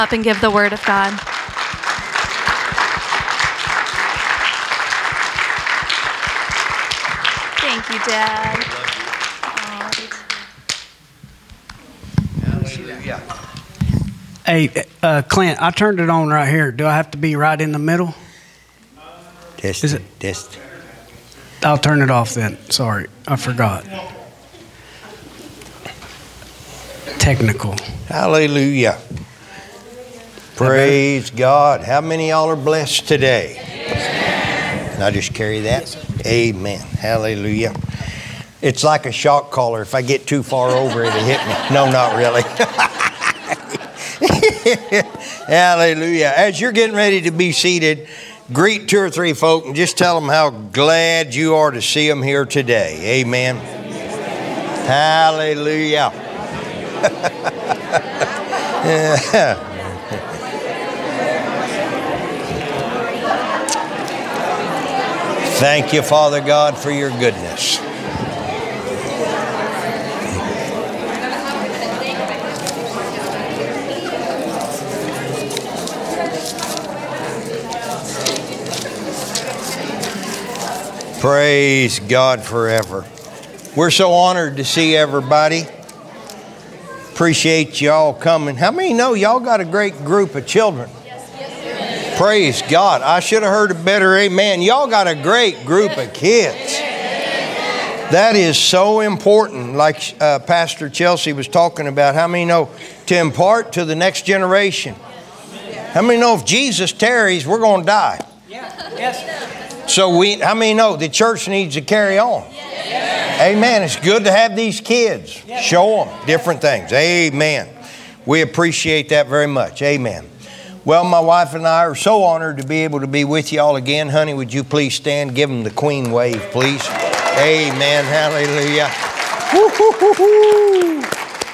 Up and give the word of God. Thank you, Dad. Hallelujah. Hey, Clint, I turned it on right here. Do I have to be right in the middle? Is it? Test. I'll turn it off then. Sorry, I forgot. Technical. Hallelujah. Praise God. How many of y'all are blessed today? Can I just carry that? Amen. Hallelujah. It's like a shock collar. If I get too far over, it'll hit me. No, not really. Hallelujah. As you're getting ready to be seated, greet 2 or 3 folk and just tell them how glad you are to see them here today. Amen. Hallelujah. Thank you, Father God, for your goodness. Praise God forever. We're so honored to see everybody. Appreciate y'all coming. How many know y'all got a great group of children? Praise God. I should have heard a better amen. Y'all got a great group of kids. That is so important. Like Pastor Chelsea was talking about, how many know to impart to the next generation? How many know if Jesus tarries, we're going to die? So how many know the church needs to carry on? Amen. It's good to have these kids. Show them different things. Amen. We appreciate that very much. Amen. Well, my wife and I are so honored to be able to be with you all again. Honey, would you please stand? Give them the queen wave, please. Amen. Hallelujah. Woo-hoo-hoo-hoo.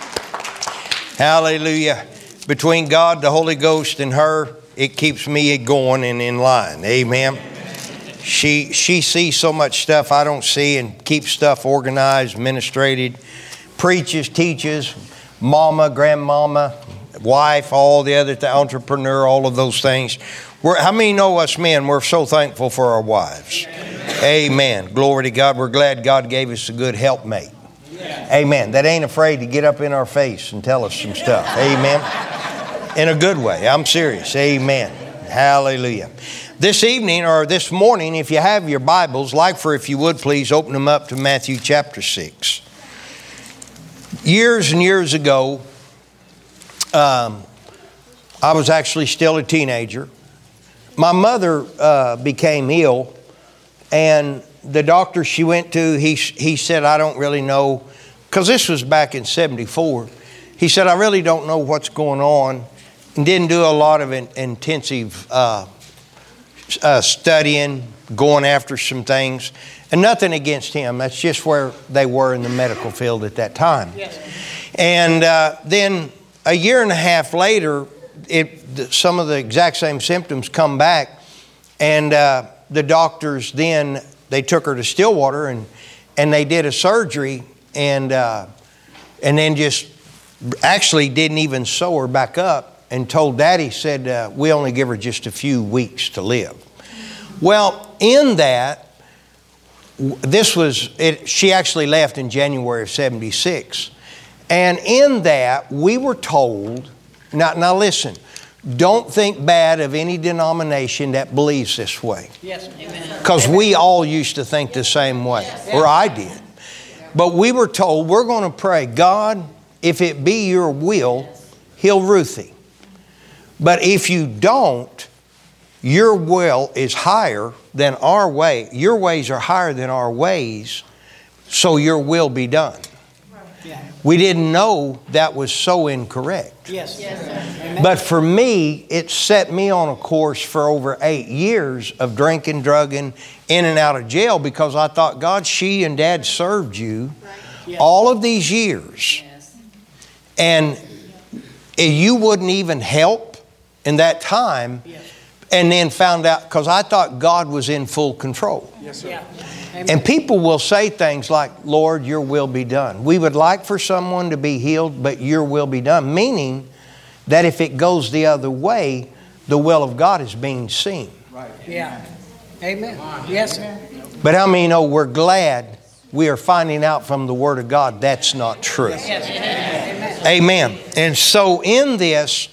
Hallelujah. Between God, the Holy Ghost, and her, it keeps me going and in line. Amen. She sees so much stuff I don't see and keeps stuff organized, administrated, preaches, teaches, mama, grandmama, wife, all the other entrepreneur, all of those things. How many know us men, we're so thankful for our wives. Amen. Glory to God. We're glad God gave us a good helpmate. Amen. That ain't afraid to get up in our face and tell us some stuff. Amen. In a good way. I'm serious. Amen. Hallelujah. This evening or this morning, if you have your Bibles, if you would please open them up to Matthew chapter 6. Years and years ago, I was actually still a teenager. My mother became ill, and the doctor she went to, he said, I don't really know, because this was back in 74. He said, I really don't know what's going on, and didn't do a lot of intensive studying, going after some things, and nothing against him. That's just where they were in the medical field at that time. Yes. And then a year and a half later, some of the exact same symptoms come back, and the doctors then, they took her to Stillwater and they did a surgery and then just actually didn't even sew her back up and told Daddy, said, we only give her just a few weeks to live. Well, in that, she actually left in January of 76. And in that, we were told, now listen, don't think bad of any denomination that believes this way. Yes, amen. Because we all used to think the same way, or I did. But we were told, we're going to pray, God, if it be your will, heal Ruthie. But if you don't, your will is higher than our way. Your ways are higher than our ways, so your will be done. We didn't know that was so incorrect. Yes. But for me, it set me on a course for over 8 years of drinking, drugging, in and out of jail, because I thought, God, she and Dad served you all of these years. And you wouldn't even help in that time. And then found out, because I thought God was in full control. Yes, sir. And people will say things like, Lord, your will be done. We would like for someone to be healed, but your will be done. Meaning that if it goes the other way, the will of God is being seen. Yeah. Amen. Yes, sir. But how many know we're glad we are finding out from the Word of God that's not true? Yes. Amen. And so in this,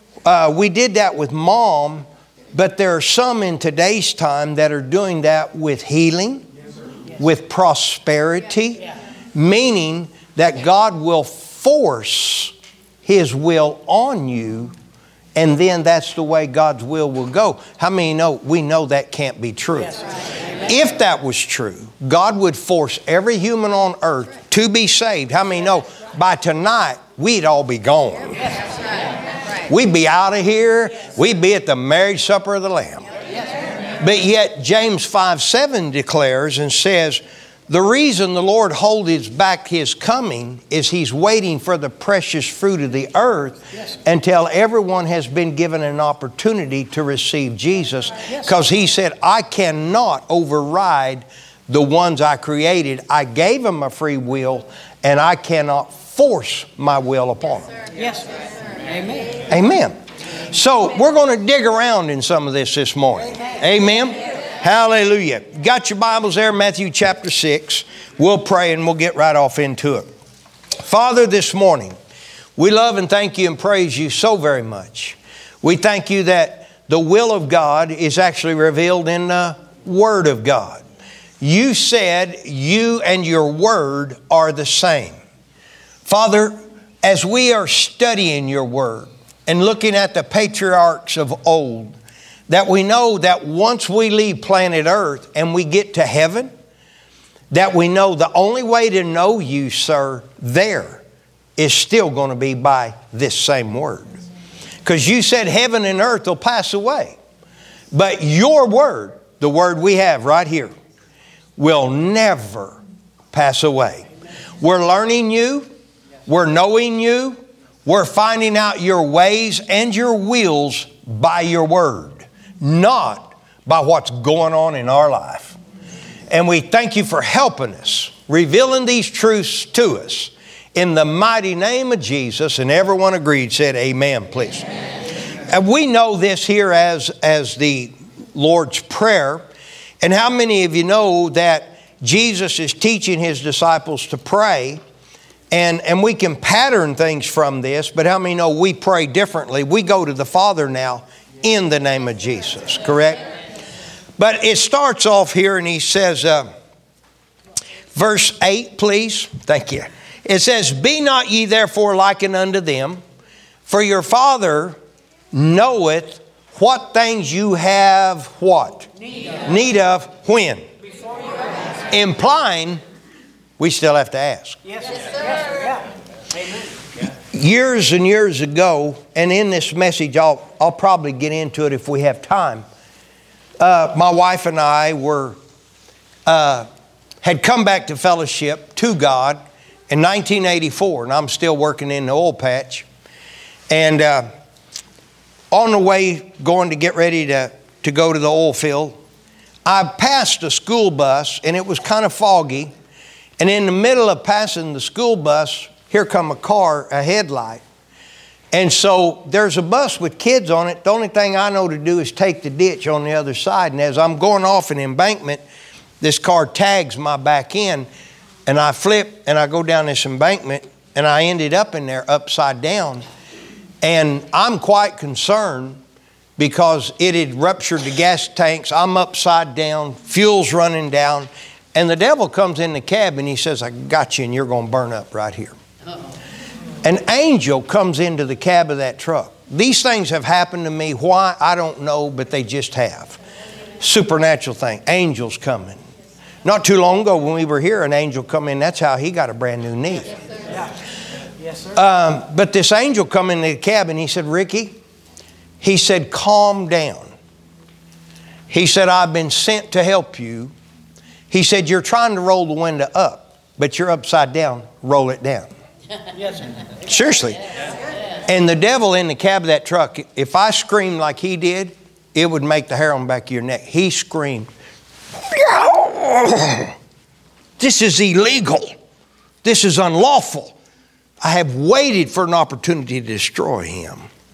we did that with Mom, but there are some in today's time that are doing that with healing, with prosperity, meaning that God will force His will on you, and then that's the way God's will go. How many know? We know that can't be true. If that was true, God would force every human on earth to be saved. How many know? By tonight, we'd all be gone. We'd be out of here. We'd be at the marriage supper of the Lamb. But yet James 5:7 declares and says, the reason the Lord holds back His coming is He's waiting for the precious fruit of the earth until everyone has been given an opportunity to receive Jesus. Because He said, I cannot override the ones I created. I gave them a free will, and I cannot force my will upon them. Yes, sir. Amen. Amen. So we're going to dig around in some of this morning. Amen. Hallelujah. Got your Bibles there, Matthew chapter 6. We'll pray and we'll get right off into it. Father, this morning, we love and thank you and praise you so very much. We thank you that the will of God is actually revealed in the Word of God. You said you and your Word are the same. Father, as we are studying your Word and looking at the patriarchs of old, that we know that once we leave planet Earth and we get to heaven, that we know the only way to know you, sir, there is still going to be by this same Word. Because you said heaven and earth will pass away. But your Word, the Word we have right here, will never pass away. We're learning you. We're knowing you. We're finding out your ways and your wills by your Word, not by what's going on in our life. And we thank you for helping us, revealing these truths to us. In the mighty name of Jesus, and everyone agreed, said amen, please. Amen. And we know this here as the Lord's Prayer. And how many of you know that Jesus is teaching His disciples to pray? And we can pattern things from this, but how many know we pray differently? We go to the Father now in the name of Jesus, correct? But it starts off here and He says, verse 8, please. Thank you. It says, be not ye therefore likened unto them, for your Father knoweth what things you have what? Need of when? Implying we still have to ask. Yes, sir. Amen. Years and years ago, and in this message, I'll probably get into it if we have time. My wife and I had come back to fellowship to God in 1984, and I'm still working in the oil patch. And on the way, going to get ready to go to the oil field, I passed a school bus, and it was kind of foggy. And in the middle of passing the school bus, here come a car, a headlight. And so there's a bus with kids on it. The only thing I know to do is take the ditch on the other side. And as I'm going off an embankment, this car tags my back end. And I flip and I go down this embankment. And I ended up in there upside down. And I'm quite concerned because it had ruptured the gas tanks. I'm upside down, fuel's running down. And the devil comes in the cab and he says, I got you and you're going to burn up right here. An angel comes into the cab of that truck. These things have happened to me. Why? I don't know, but they just have. Supernatural thing. Angels coming. Not too long ago when we were here, an angel come in. That's how he got a brand new knee. Yes, sir. But this angel come into the cab and he said, Ricky, he said, calm down. He said, I've been sent to help you. He said, you're trying to roll the window up, but you're upside down. Roll it down. Yes, sir. Seriously. And the devil in the cab of that truck, if I screamed like he did, it would make the hair on the back of your neck. He screamed, this is illegal. This is unlawful. I have waited for an opportunity to destroy him.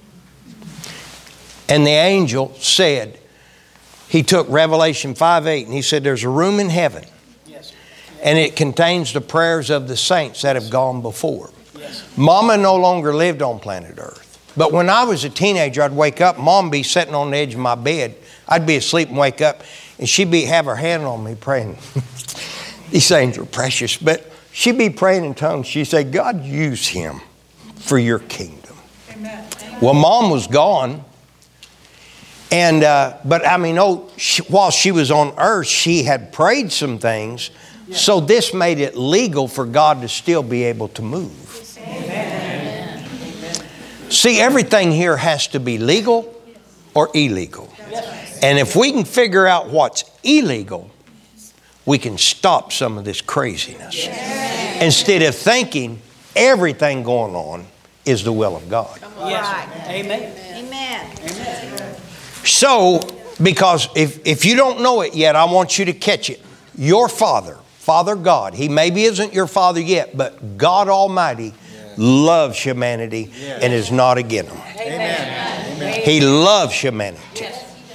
And the angel said, he took Revelation 5:8 and he said, there's a room in heaven. Yes. And it contains the prayers of the saints that have gone before. Yes. Mama no longer lived on planet Earth. But when I was a teenager, I'd wake up, Mom would be sitting on the edge of my bed. I'd be asleep and wake up, and she'd have her hand on me praying. These things are precious. But she'd be praying in tongues. She'd say, God, use him for your kingdom. Amen. Well, Mom was gone. And, but I mean, while she was on earth, she had prayed some things. Yeah. So this made it legal for God to still be able to move. Amen. See, everything here has to be legal or illegal. Yes. And if we can figure out what's illegal, we can stop some of this craziness. Yes. Instead of thinking everything going on is the will of God. Yes. Amen. Amen. Amen. So, because if you don't know it yet, I want you to catch it. Your Father, Father God, He maybe isn't your Father yet, but God Almighty loves humanity and is not against them. Amen. He loves humanity.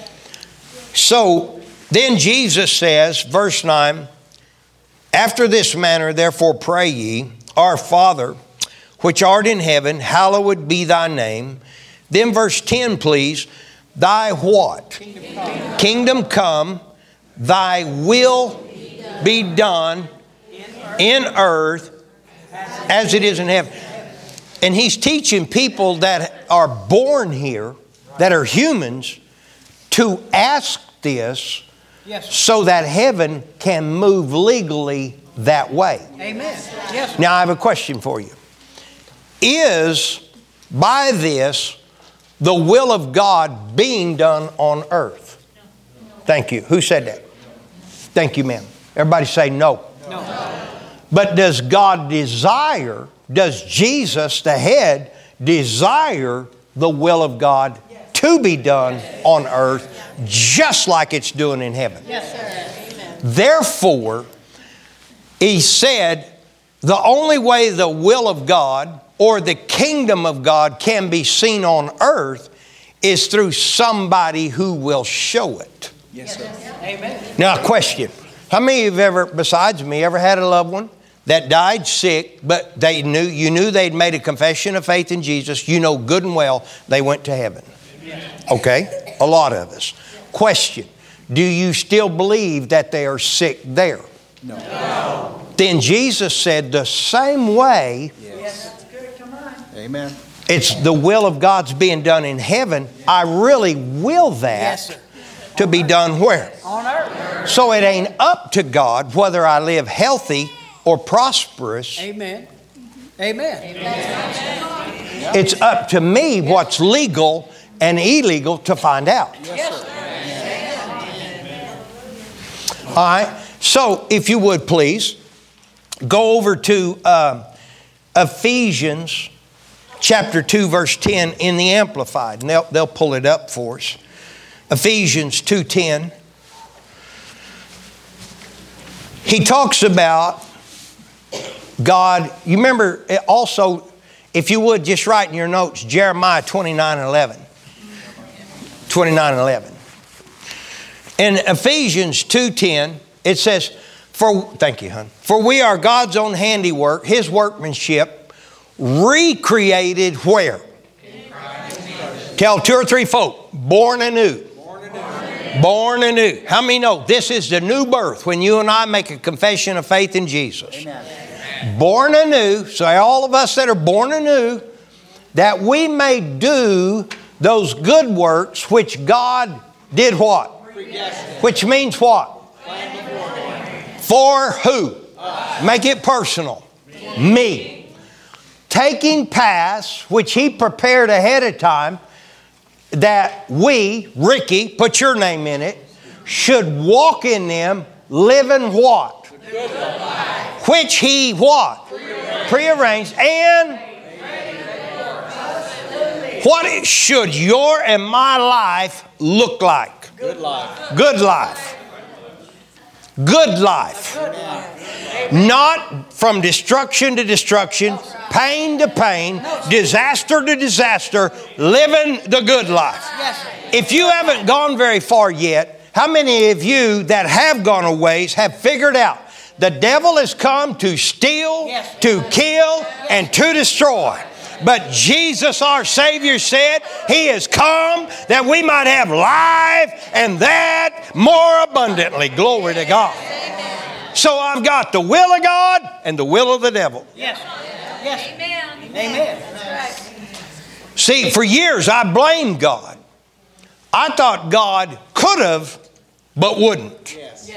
So, then Jesus says, verse 9, after this manner, therefore pray ye, our Father, which art in heaven, hallowed be thy name. Then verse 10, please. Thy what? Kingdom come. Thy will be done in earth as it is in heaven. And he's teaching people that are born here, that are humans, to ask this so that heaven can move legally that way. Amen. Yes. Now I have a question for you. Is by this the will of God being done on earth? Thank you. Who said that? Thank you, ma'am. Everybody say no. No. But does God desire, does Jesus, the head, desire the will of God to be done on earth just like it's doing in heaven? Yes, sir. Amen. Therefore, he said, the only way the will of God or the kingdom of God can be seen on earth is through somebody who will show it. Yes, sir. Amen. Now, a question. How many of you ever, besides me, ever had a loved one that died sick, but you knew they'd made a confession of faith in Jesus? You know good and well they went to heaven. Okay? A lot of us. Question. Do you still believe that they are sick there? No. Then Jesus said the same way. Yes. Amen. It's the will of God's being done in heaven. I really will that to be done where? On earth. So it ain't up to God whether I live healthy or prosperous. Amen. Amen. It's up to me what's legal and illegal to find out. Yes, sir. All right. So if you would please go over to Ephesians chapter 2, verse 10 in the Amplified. And they'll pull it up for us. Ephesians 2:10. He talks about God. You remember also, if you would, just write in your notes, Jeremiah 29:11. 29:11. In Ephesians 2:10, it says, thank you, hon. For we are God's own handiwork, His workmanship, recreated where? Tell 2 or 3 folk, born anew. Born anew. How many know this is the new birth when you and I make a confession of faith in Jesus? Amen. Born anew, so all of us that are born anew, that we may do those good works which God did what? Which means what? For who? Make it personal. Me. Taking paths which He prepared ahead of time, that we, Ricky, put your name in it, should walk in them, living what? Which He what? Prearranged. And what should your and my life look like? Good life. Good life. Good life. Not from destruction to destruction, pain to pain, disaster to disaster, living the good life. If you haven't gone very far yet, how many of you that have gone a ways have figured out the devil has come to steal, to kill, and to destroy? But Jesus, our Savior, said He has come that we might have life and that more abundantly. Glory to God. So I've got the will of God and the will of the devil. Yes. Amen. Amen. See, for years I blamed God. I thought God could have, but wouldn't.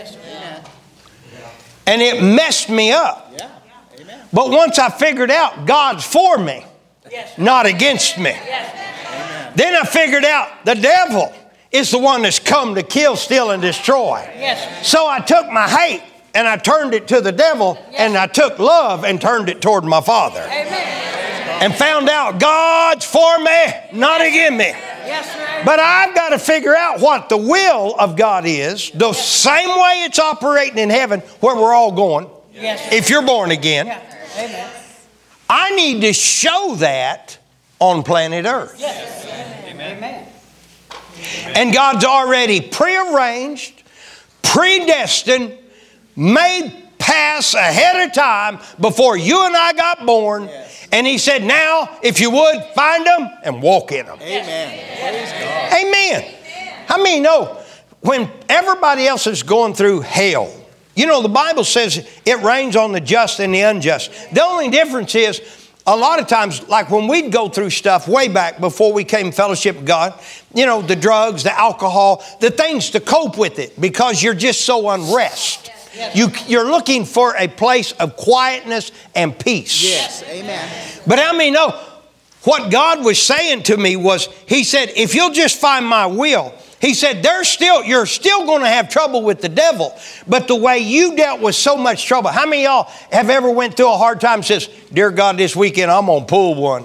And it messed me up. But once I figured out God's for me, not against me. Then I figured out the devil is the one that's come to kill, steal, and destroy. So I took my hate and I turned it to the devil, and I took love and turned it toward my Father. And found out God's for me, not against me. But I've got to figure out what the will of God is, the same way it's operating in heaven, where we're all going, if you're born again. I need to show that on planet Earth. Amen. And God's already prearranged, predestined, made pass ahead of time before you and I got born. And He said, now, if you would, find them and walk in them. Amen. How many know when everybody else is going through hell? You know, the Bible says it rains on the just and the unjust. The only difference is, a lot of times, like when we'd go through stuff way back before we came fellowship with God, you know, the drugs, the alcohol, the things to cope with it, because you're just so unrest. You're looking for a place of quietness and peace. Yes, amen. But how many know what God was saying to me was, He said, if you'll just find my will, He said, you're still going to have trouble with the devil. But the way you dealt with so much trouble. How many of y'all have ever went through a hard time and says, dear God, this weekend I'm going to pull one?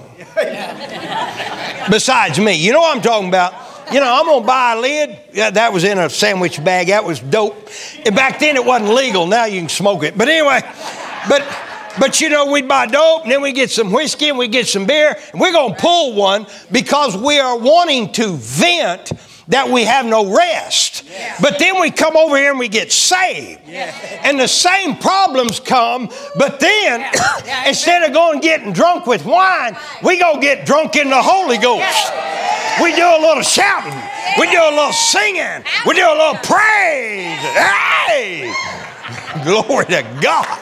Besides me. You know what I'm talking about. You know, I'm going to buy a lid. Yeah, that was in a sandwich bag. That was dope. Back then it wasn't legal. Now you can smoke it. But anyway, but you know, we'd buy dope, and then we get some whiskey, and we get some beer, and we're going to pull one because we are wanting to vent that we have no rest. But then we come over here and we get saved. And the same problems come, but then instead of going and getting drunk with wine, we go get drunk in the Holy Ghost. We do a little shouting. We do a little singing. We do a little praise. Hey! Glory to God.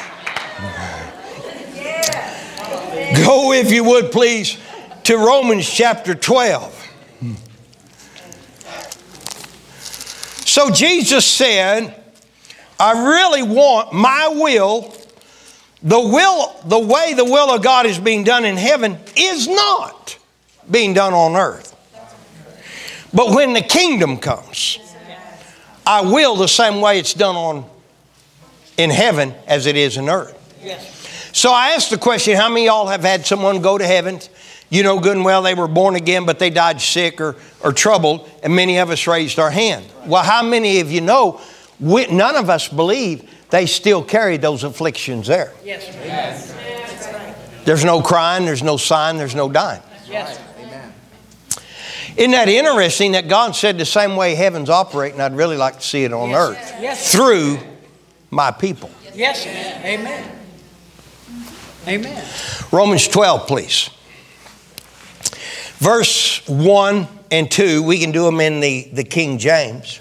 Go, if you would, please, to Romans chapter 12. So Jesus said, I really want my will, the way the will of God is being done in heaven is not being done on earth. But when the kingdom comes, I will the same way it's done in heaven as it is in earth. So I asked the question, how many of y'all have had someone go to heaven? You know good and well they were born again, but they died sick or troubled, and many of us raised our hand. Well, how many of you know none of us believe they still carry those afflictions there? There's no crying, there's no sighing, there's no dying. Isn't that interesting that God said the same way heaven's operating, I'd really like to see it on earth through my people. Amen. Romans 12, please. Verse 1 and 2, we can do them in the King James.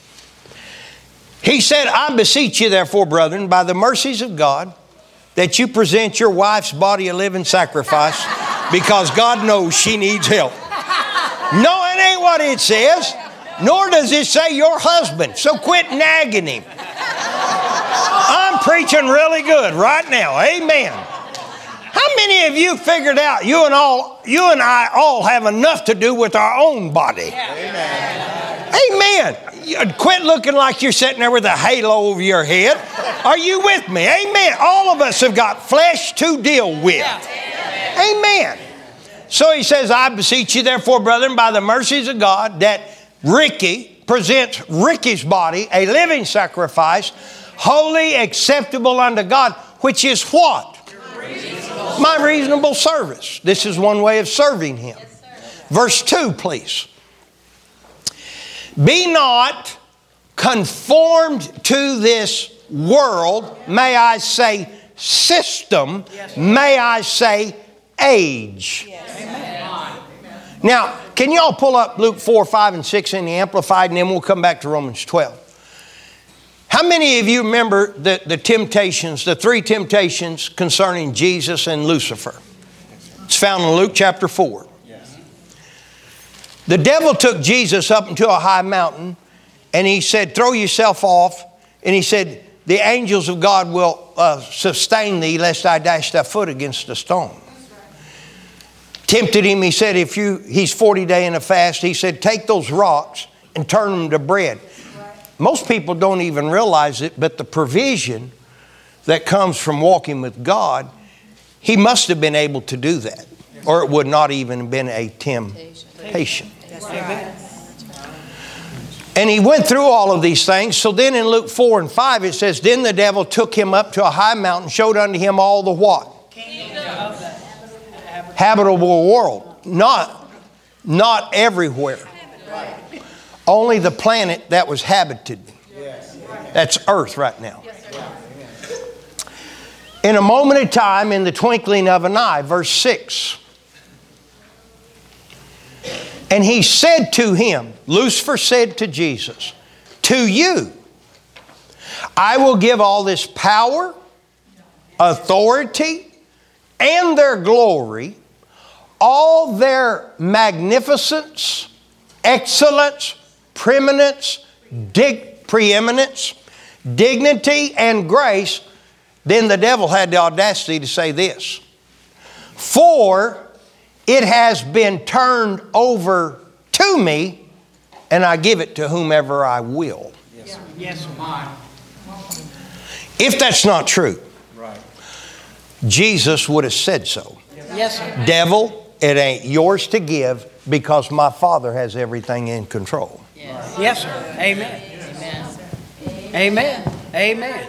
He said, I beseech you therefore, brethren, by the mercies of God, that you present your wife's body a living sacrifice, because God knows she needs help. No, it ain't what it says. Nor does it say your husband. So quit nagging him. I'm preaching really good right now. Amen. How many of you figured out you and I all have enough to do with our own body? Amen. Quit looking like you're sitting there with a halo over your head. Are you with me? Amen. All of us have got flesh to deal with. Amen. So he says, I beseech you therefore, brethren, by the mercies of God, that Ricky presents Ricky's body a living sacrifice, holy, acceptable unto God, which is what? My reasonable service. This is one way of serving Him. Verse 2, please. Be not conformed to this world, may I say system, may I say age. Now, can y'all pull up Luke 4, 5, and 6 in the Amplified, and then we'll come back to Romans 12. How many of you remember the temptations, the three temptations concerning Jesus and Lucifer? It's found in Luke chapter 4. The devil took Jesus up into a high mountain, and he said, throw yourself off. And he said, the angels of God will sustain thee, lest I dash thy foot against a stone. Tempted him, he said, he's 40 days in a fast, he said, take those rocks and turn them to bread. Most people don't even realize it, but the provision that comes from walking with God, he must have been able to do that, or it would not even have been a temptation. And he went through all of these things. So then in Luke 4 and 5 it says, then the devil took him up to a high mountain, showed unto him all the what? Habitable world. Not everywhere. Only the planet that was habited. That's Earth right now. In a moment of time, in the twinkling of an eye, verse 6. And he said to him, Lucifer said to Jesus, to you, I will give all this power, authority, and their glory, all their magnificence, excellence, preeminence, dignity, and grace. Then the devil had the audacity to say this, for it has been turned over to me, and I give it to whomever I will. Yes, sir. If that's not true, Jesus would have said so. Yes, sir. Devil, it ain't yours to give because my Father has everything in control. Yes, sir. Amen. Amen. Amen.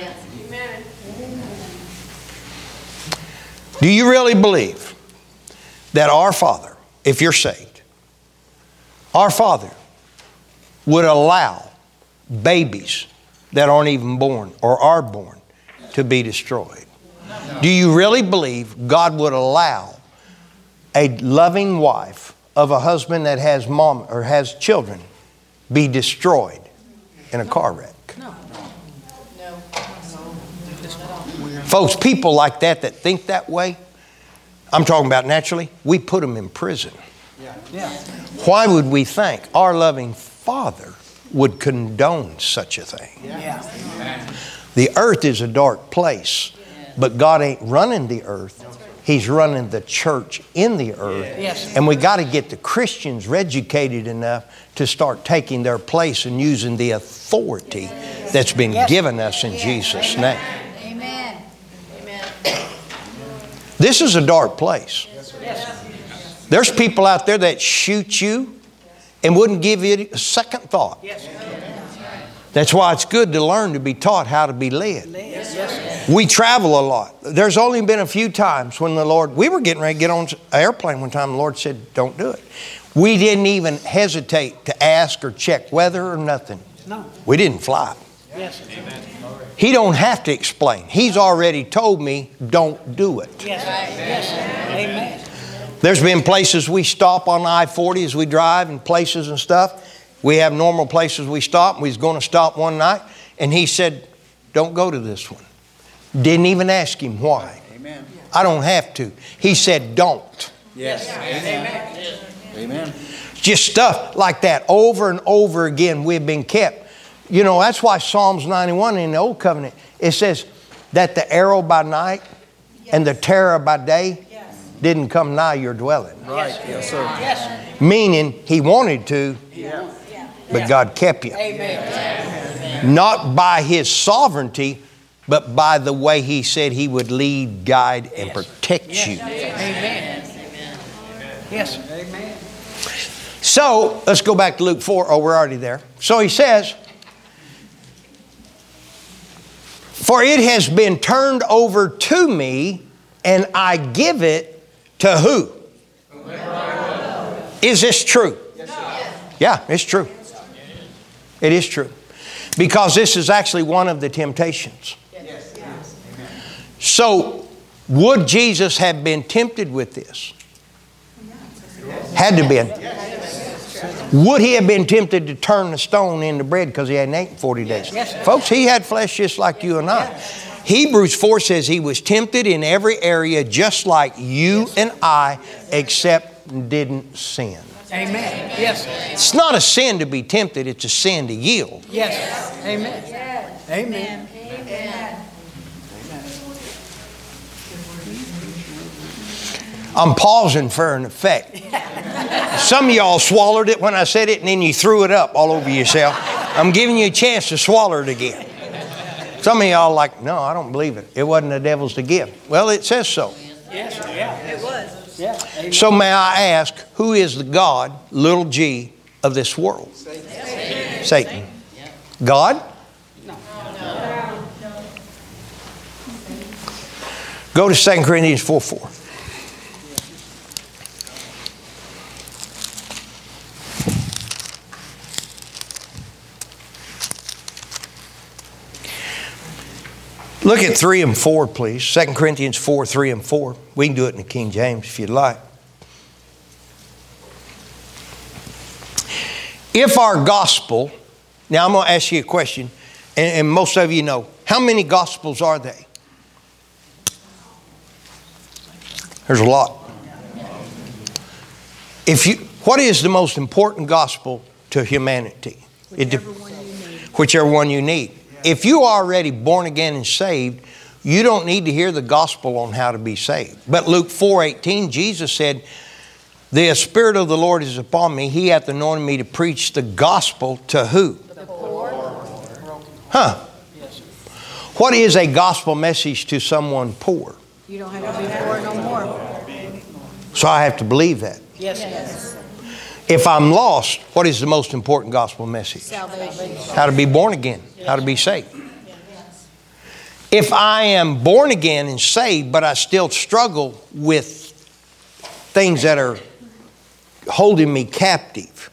Do you really believe that our Father, if you're saved, our Father would allow babies that aren't even born or are born to be destroyed? Do you really believe God would allow a loving wife of a husband that has mom or has children be destroyed in a car wreck? No. Folks, people like that think that way, I'm talking about naturally, we put them in prison. Yeah. Why would we think our loving Father would condone such a thing? Yeah. The earth is a dark place, but God ain't running the earth. He's running the church in the earth. Yes. And we got to get the Christians educated enough to start taking their place and using the authority that's been given us in Jesus' name. Amen. This is a dark place. There's people out there that shoot you and wouldn't give you a second thought. That's why it's good to learn to be taught how to be led. We travel a lot. There's only been a few times when we were getting ready to get on an airplane one time, the Lord said, don't do it. We didn't even hesitate to ask or check weather or nothing. No. We didn't fly. Yes. He don't have to explain. He's already told me, don't do it. Yes. Yes. Amen. There's been places we stop on I-40 as we drive and places and stuff. We have normal places we stop. We was going to stop one night, and he said, don't go to this one. Didn't even ask him why. Amen. I don't have to. He said, don't. Yes. Amen. Amen. Just stuff like that over and over again we've been kept. You know, that's why Psalms 91 in the Old Covenant, it says that the arrow by night and the terror by day didn't come nigh your dwelling. Right. Yes, sir. Yes. Meaning he wanted to, but God kept you. Amen. Not by His sovereignty, but by the way He said He would lead, guide, and protect you. Amen. Yes. Amen. So, let's go back to Luke 4. Oh, we're already there. So he says, For it has been turned over to me, and I give it to who? Is this true? Yeah, it's true. It is true. Because this is actually one of the temptations. So, would Jesus have been tempted with this? Had to been. Would he have been tempted to turn the stone into bread because he hadn't eaten 40 days? Folks, he had flesh just like you and I. Hebrews 4 says he was tempted in every area just like you and I, except didn't sin. Amen. Yes. It's not a sin to be tempted, it's a sin to yield. Yes. Amen. Amen. I'm pausing for an effect. Some of y'all swallowed it when I said it and then you threw it up all over yourself. I'm giving you a chance to swallow it again. Some of y'all like, no, I don't believe it. It wasn't the devil's to give. Well, it says so. Yes. Yeah. It was. Yeah. Amen. So may I ask, who is the God, little g, of this world? Satan. God? No. Go to 2 Corinthians 4:4. Look at 3 and 4, please. 2 Corinthians 4, 3 and 4. We can do it in the King James if you'd like. If our gospel, now I'm going to ask you a question, and most of you know, how many gospels are they? There's a lot. What is the most important gospel to humanity? Whichever one you need. If you are already born again and saved, you don't need to hear the gospel on how to be saved. But Luke 4:18, Jesus said, the Spirit of the Lord is upon me. He hath anointed me to preach the gospel to who? The poor. Huh. What is a gospel message to someone poor? You don't have to be poor no more. So I have to believe that. Yes. If I'm lost, what is the most important gospel message? Salvation. How to be born again, how to be saved. If I am born again and saved, but I still struggle with things that are holding me captive.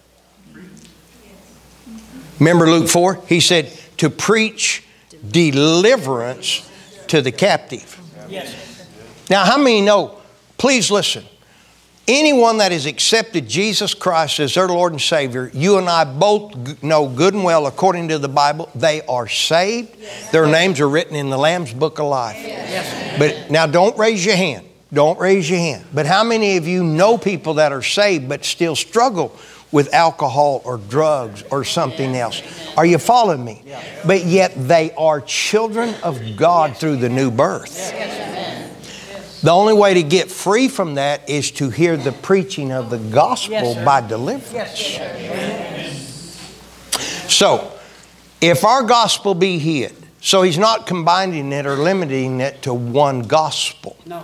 Remember Luke 4? He said to preach deliverance to the captive. Yes. Now, how many know, please listen, anyone that has accepted Jesus Christ as their Lord and Savior, you and I both know good and well, according to the Bible, they are saved. Their names are written in the Lamb's Book of Life. But now don't raise your hand. Don't raise your hand. But how many of you know people that are saved but still struggle with alcohol or drugs or something else? Are you following me? But yet they are children of God through the new birth. The only way to get free from that is to hear the preaching of the gospel by deliverance. So, if our gospel be hid, so he's not combining it or limiting it to one gospel. No.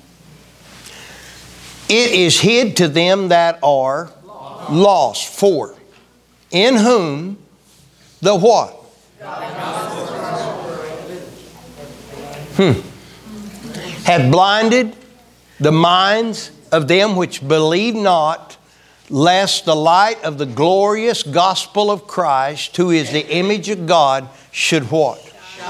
It is hid to them that are lost. For in whom the what? Hath blinded the minds of them which believe not, lest the light of the glorious gospel of Christ, who is the image of God, should what?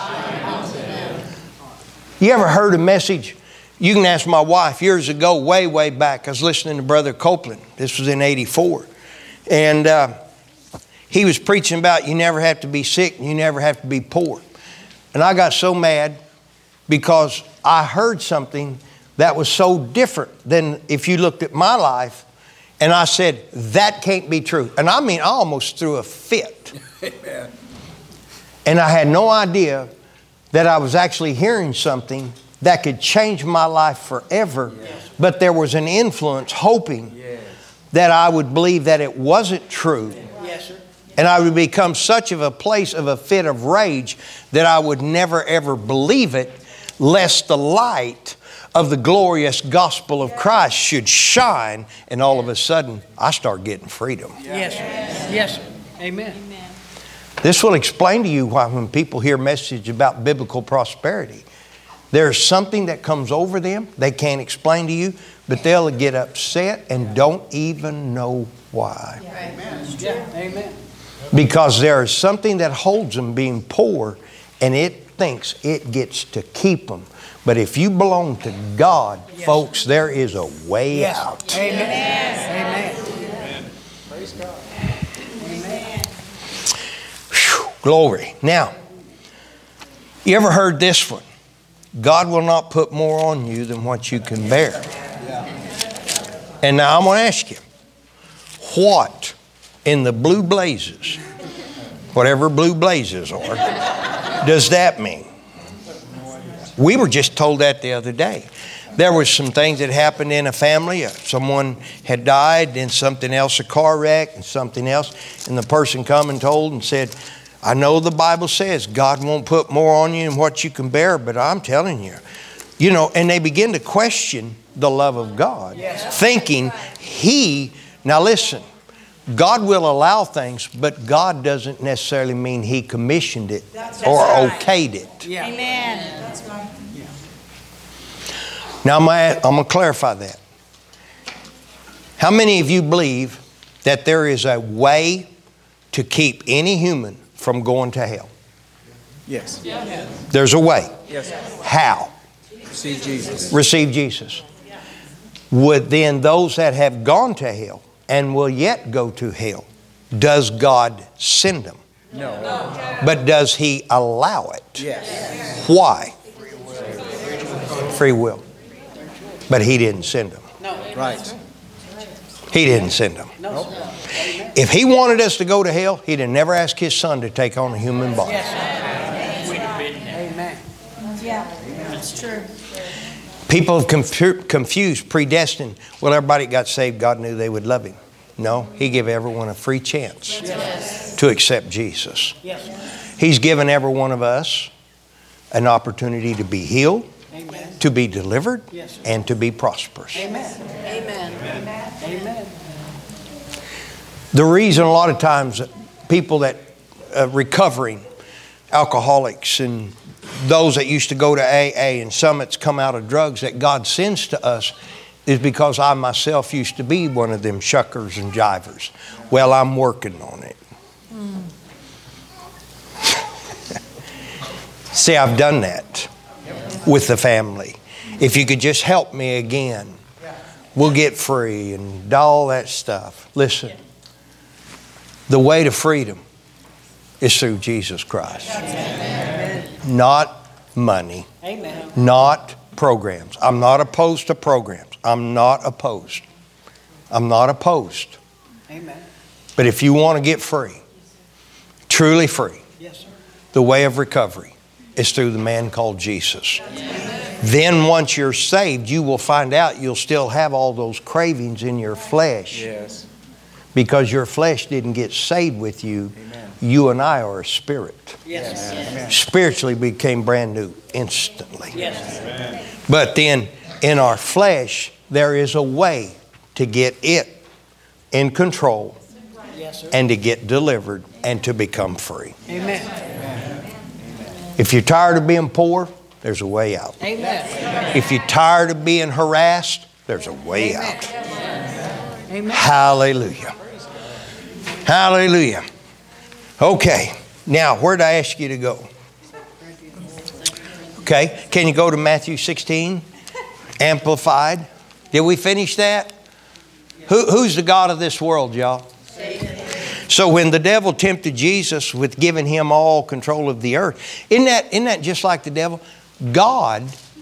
You ever heard a message? You can ask my wife. Years ago, way back, I was listening to Brother Copeland. This was in 84. And he was preaching about you never have to be sick and you never have to be poor. And I got so mad because I heard something that was so different than if you looked at my life. And I said, that can't be true. And I mean, I almost threw a fit. Amen. And I had no idea that I was actually hearing something that could change my life forever. Yes. But there was an influence hoping that I would believe that it wasn't true. Yes, sir. And I would become such of a place of a fit of rage that I would never ever believe it, lest the light of the glorious gospel of Christ should shine, and all of a sudden I start getting freedom. Yes, sir. Yes, sir. Amen. This will explain to you why when people hear message about biblical prosperity, there's something that comes over them they can't explain to you, but they'll get upset and don't even know why. Amen. Because there is something that holds them being poor, and it thinks it gets to keep them. But if you belong to God, folks, there is a way out. Amen. Praise God. Whew, glory. Now, you ever heard this one? God will not put more on you than what you can bear. And now I'm going to ask you, what in the blue blazes, whatever blue blazes are, does that mean? We were just told that the other day. There was some things that happened in a family. Someone had died, then something else, a car wreck, and something else. And the person come and told and said, I know the Bible says God won't put more on you than what you can bear, but I'm telling you. You know, and they begin to question the love of God, thinking now listen, God will allow things, but God doesn't necessarily mean He commissioned it or okayed it. Amen. That's right. Now I'm going to clarify that. How many of you believe that there is a way to keep any human from going to hell? Yes. There's a way. Yes. How? See Jesus. Receive Jesus. Would then those that have gone to hell and will yet go to hell, does God send them? No. But does He allow it? Yes. Why? Free will. But He didn't send them. Right. He didn't send them. If He wanted us to go to hell, He'd have never asked His Son to take on a human body. Amen. Yeah, that's true. People have confused predestined. Well, everybody that got saved, God knew they would love Him. No, He gave everyone a free chance to accept Jesus. He's given every one of us an opportunity to be healed, to be delivered, and to be prosperous. Amen. The reason a lot of times people that recovering alcoholics and those that used to go to AA and some that's come out of drugs that God sends to us is because I myself used to be one of them shuckers and jivers. Well, I'm working on it. See, I've done that with the family. If you could just help me again, we'll get free and all that stuff. Listen, the way to freedom is through Jesus Christ. Not money. Amen. Not programs. I'm not opposed to programs. I'm not opposed. Amen. But if you want to get free, truly free, Yes, sir. the way of recovery is through the man called Jesus. Then once you're saved, you will find out you'll still have all those cravings in your flesh. Yes. Because your flesh didn't get saved with you. Amen. You and I are a spirit. Yes. Spiritually became brand new instantly. Yes. But then in our flesh, there is a way to get it in control Yes, sir. and to get delivered and to become free. Amen. If you're tired of being poor, there's a way out. Amen. If you're tired of being harassed, there's a way out. Amen. Hallelujah. Hallelujah. Okay, now where'd I ask you to go? Okay, can you go to Matthew 16, Amplified? Did we finish that? Who's the God of this world, y'all? So when the devil tempted Jesus with giving Him all control of the earth, isn't that just like the devil? God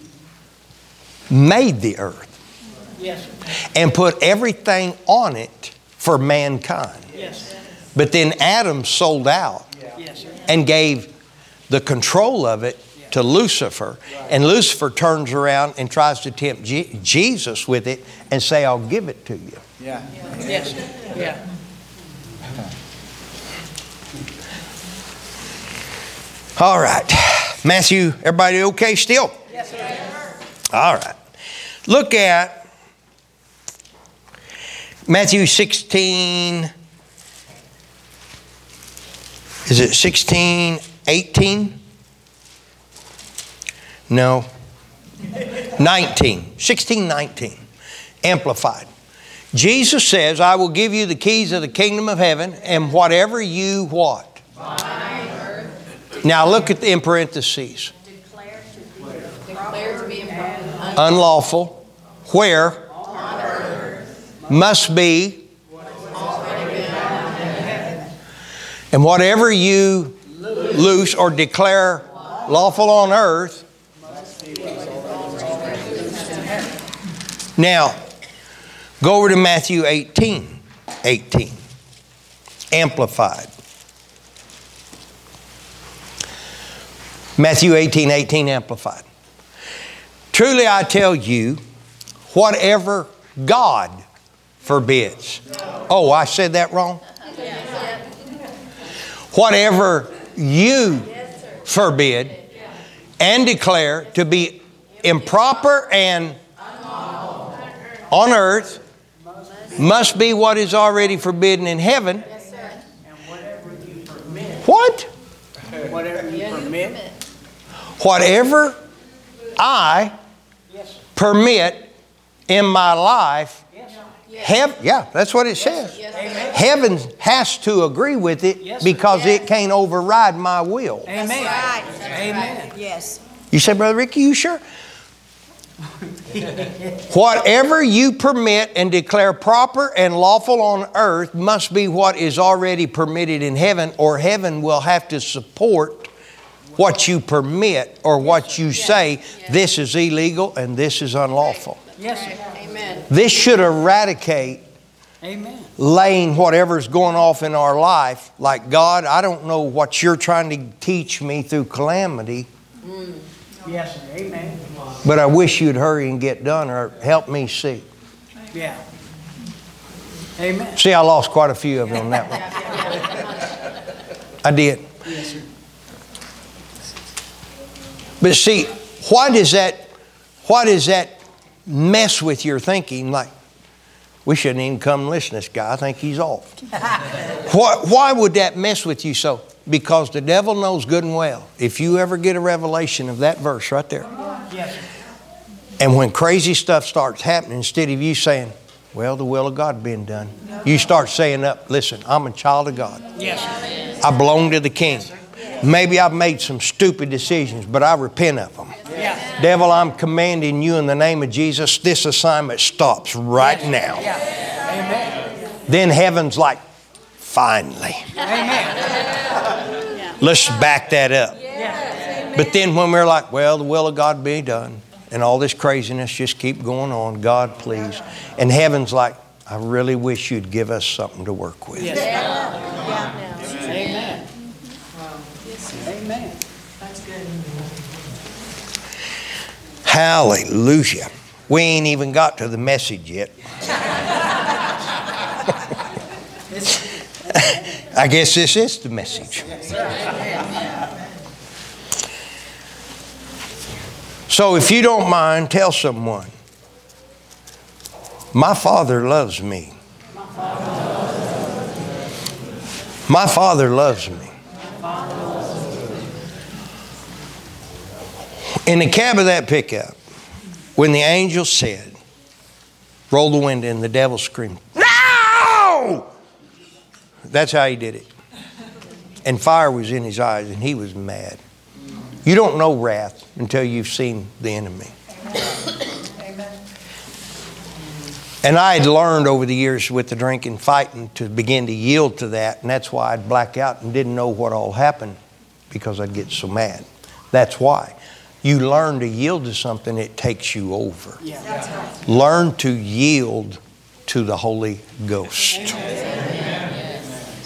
made the earth Yes, sir. and put everything on it for mankind. Yes, sir. But then Adam sold out Yes, sir. and gave the control of it to Lucifer. And Lucifer turns around and tries to tempt Jesus with it and say, I'll give it to you. Yeah. Yes, sir. Yeah. All right. Matthew, everybody okay still? Yes, sir. All right. Look at Matthew 16. Is it 16:18? No. 16:19. Amplified. Jesus says, I will give you the keys of the kingdom of heaven, and whatever you what? Now look at the in parentheses. Declare to be Unlawful. Where? Must be. And whatever you loose or declare lawful on earth. Now, go over to Matthew 18:18. Amplified. Matthew 18:18 Amplified. Truly I tell you, whatever God forbids. Oh, I said that wrong? Whatever you forbid and declare to be improper and on earth must be what is already forbidden in heaven. What? Whatever you permit. Whatever I permit in my life, yeah, that's what it says. Heaven has to agree with it because it can't override my will. Amen. Amen. Yes. You say, Brother Ricky, you sure? Whatever you permit and declare proper and lawful on earth must be what is already permitted in heaven, or heaven will have to support what you permit or what you say. This is illegal and this is unlawful. Yes. Amen. This should eradicate Amen. laying whatever's going off in our life. Like, God, I don't know what you're trying to teach me through calamity, Yes. Amen. but I wish you'd hurry and get done or help me see. Yeah. Amen. See, I lost quite a few of them on that one. I did. Yes, sir. But see, why does that mess with your thinking? Like, we shouldn't even come listen to this guy. I think he's off. Why would that mess with you so? Because the devil knows good and well, if you ever get a revelation of that verse right there, Yes, sir. and when crazy stuff starts happening, instead of you saying, well, the will of God being done, you start saying, listen, I'm a child of God. Yes, sir. I belong to the King. Maybe I've made some stupid decisions, but I repent of them. Yeah. Devil, I'm commanding you in the name of Jesus, this assignment stops right now. Yeah. Amen. Then heaven's like, finally. Amen. Let's back that up. Yeah. But then when we're like, well, the will of God be done, and all this craziness just keep going on, God, please. And heaven's like, I really wish you'd give us something to work with. Yes. Amen. Amen. That's good. Hallelujah. We ain't even got to the message yet. I guess this is the message. So if you don't mind, tell someone, my Father loves me. My Father loves me. In the cab of that pickup, when the angel said, roll the window, and the devil screamed, no! That's how he did it. And fire was in his eyes, and he was mad. You don't know wrath until you've seen the enemy. And I had learned over the years with the drinking, fighting, to begin to yield to that. And that's why I'd black out and didn't know what all happened, because I'd get so mad. That's why. You learn to yield to something, it takes you over. Yeah. That's right. Learn to yield to the Holy Ghost. Amen.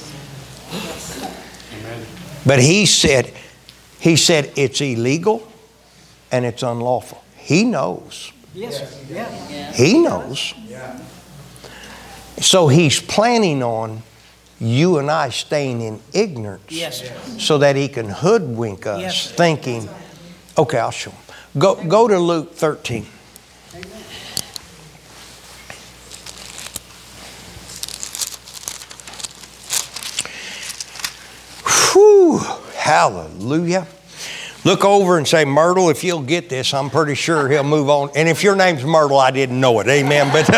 But he said it's illegal and it's unlawful. He knows. Yes, sir. Yeah. He knows. So he's planning on you and I staying in ignorance, Yes, sir. so that he can hoodwink us, Yes, sir. thinking, okay, I'll show him. Go to Luke 13. Whew. Hallelujah. Look over and say, Myrtle, if you'll get this, I'm pretty sure he'll move on. And if your name's Myrtle, I didn't know it. Amen. But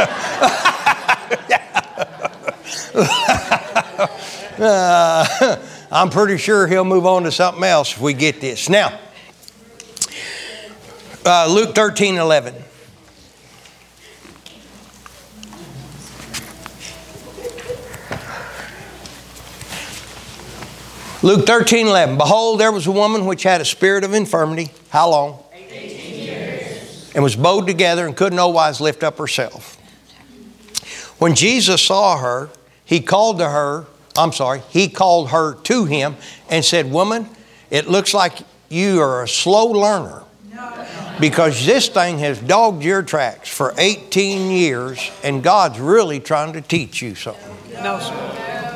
I'm pretty sure he'll move on to something else if we get this. Now, Luke 13:11. Luke 13:11. Behold, there was a woman which had a spirit of infirmity. How long? 18 years. And was bowed together and could no wise lift up herself. When Jesus saw her, he called her to him and said, Woman, it looks like you are a slow learner. Because this thing has dogged your tracks for 18 years and God's really trying to teach you something. No, sir.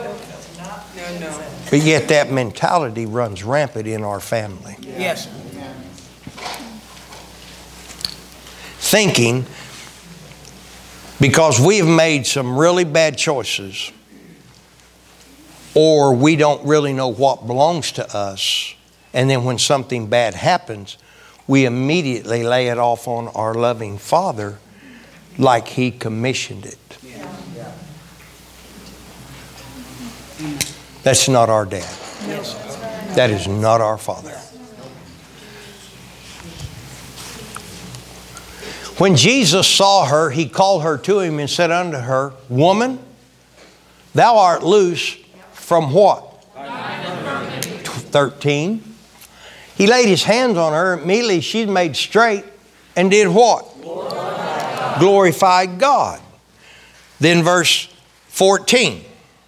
But yet that mentality runs rampant in our family. Yes, sir. Thinking because we have made some really bad choices or we don't really know what belongs to us, and then when something bad happens, we immediately lay it off on our loving Father like He commissioned it. That's not our dad. That is not our Father. When Jesus saw her, He called her to Him and said unto her, Woman, thou art loose from what? 13. He laid His hands on her. Immediately she's made straight and did what? Glorified God. Then verse 14.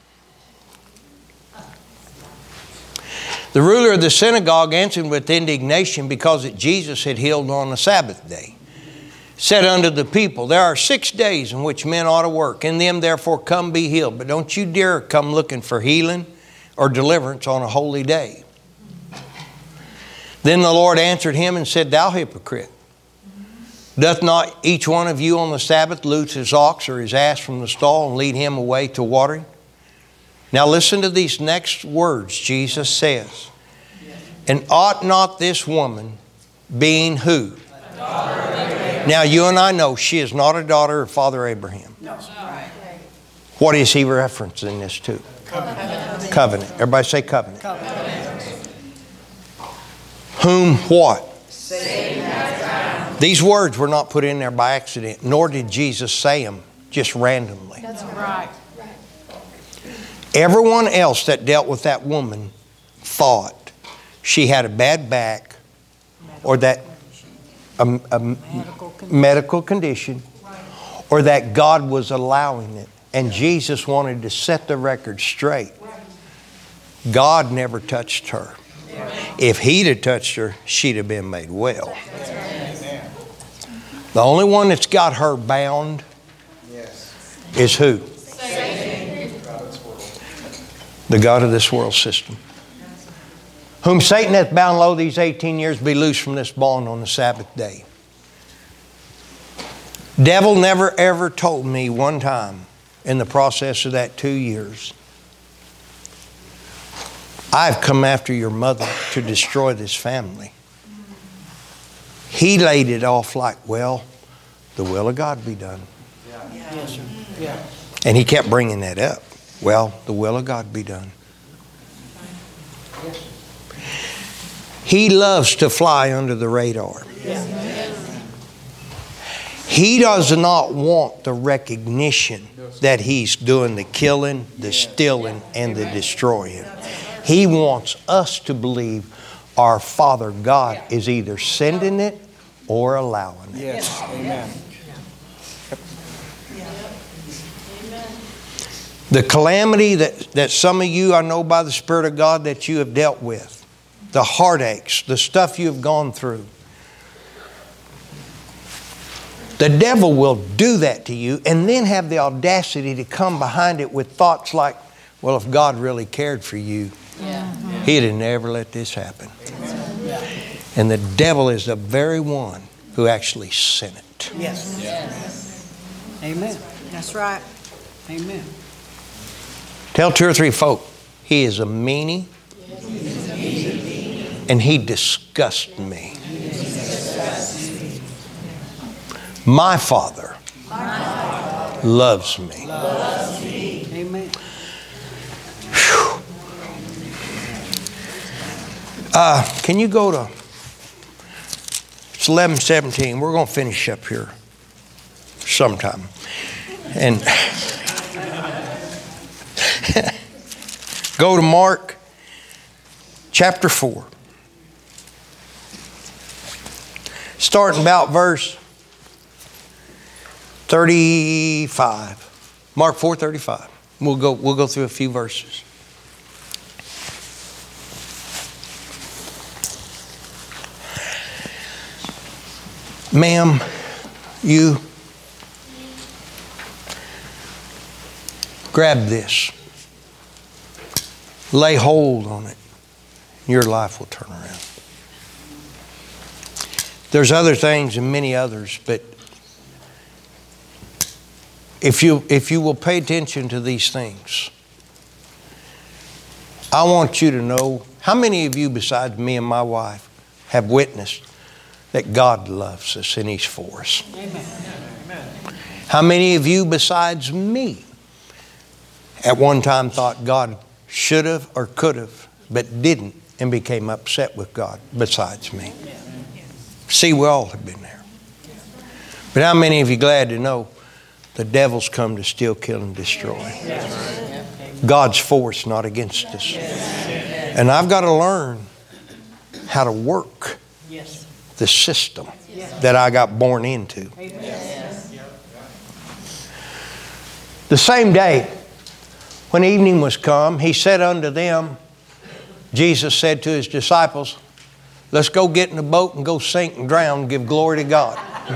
The ruler of the synagogue answered with indignation because that Jesus had healed on the Sabbath day. Said unto the people, There are 6 days in which men ought to work. In them therefore come be healed. But don't you dare come looking for healing or deliverance on a holy day. Then the Lord answered him and said, Thou hypocrite, doth not each one of you on the Sabbath loose his ox or his ass from the stall and lead him away to watering? Now listen to these next words Jesus says. And ought not this woman, being who? Now you and I know she is not a daughter of Father Abraham. What is he referencing this to? Covenant. Everybody say covenant. Whom what? These words were not put in there by accident, nor did Jesus say them just randomly. That's right. Everyone else that dealt with that woman thought she had a bad back or that a medical condition or that God was allowing it. And Jesus wanted to set the record straight. God never touched her. If He'd have touched her, she'd have been made well. The only one that's got her bound is who? The God of this world system. Whom Satan hath bound lo these 18 years, be loose from this bond on the Sabbath day. Devil never ever told me one time in the process of that 2 years, I've come after your mother to destroy this family. He laid it off like, well, the will of God be done. Yes, sir. Yeah. And he kept bringing that up. Well, the will of God be done. He loves to fly under the radar. He does not want the recognition that he's doing the killing, the stealing, and the destroying. He wants us to believe our Father God is either sending it or allowing it. Yes. Amen. The calamity that some of you, I know by the Spirit of God, that you have dealt with, the heartaches, the stuff you have gone through. The devil will do that to you and then have the audacity to come behind it with thoughts like, well, if God really cared for you, He'd have never let this happen. And the devil is the very one who actually sent it. Yes. Amen. That's right. Amen. Tell 2 or 3 folk, he is a meanie. and he disgusts me. My Father loves me. Amen. Can you go to, it's 11:17. We're going to finish up here sometime. And go to Mark chapter 4. Starting about verse 35. Mark 4:35. We'll go through a few verses. Ma'am, you grab this. Lay hold on it. Your life will turn around. There's other things and many others, but if you will pay attention to these things, I want you to know, how many of you besides me and my wife have witnessed that God loves us and He's for us? Amen. How many of you besides me at one time thought God should have or could have, but didn't, and became upset with God besides me? See, we all have been there. But how many of you glad to know the devil's come to steal, kill, and destroy? God's for us, not against us. And I've got to learn how to work the system that I got born into. The same day, when evening was come, He said unto them, Jesus said to His disciples, let's go get in the boat and go sink and drown and give glory to God.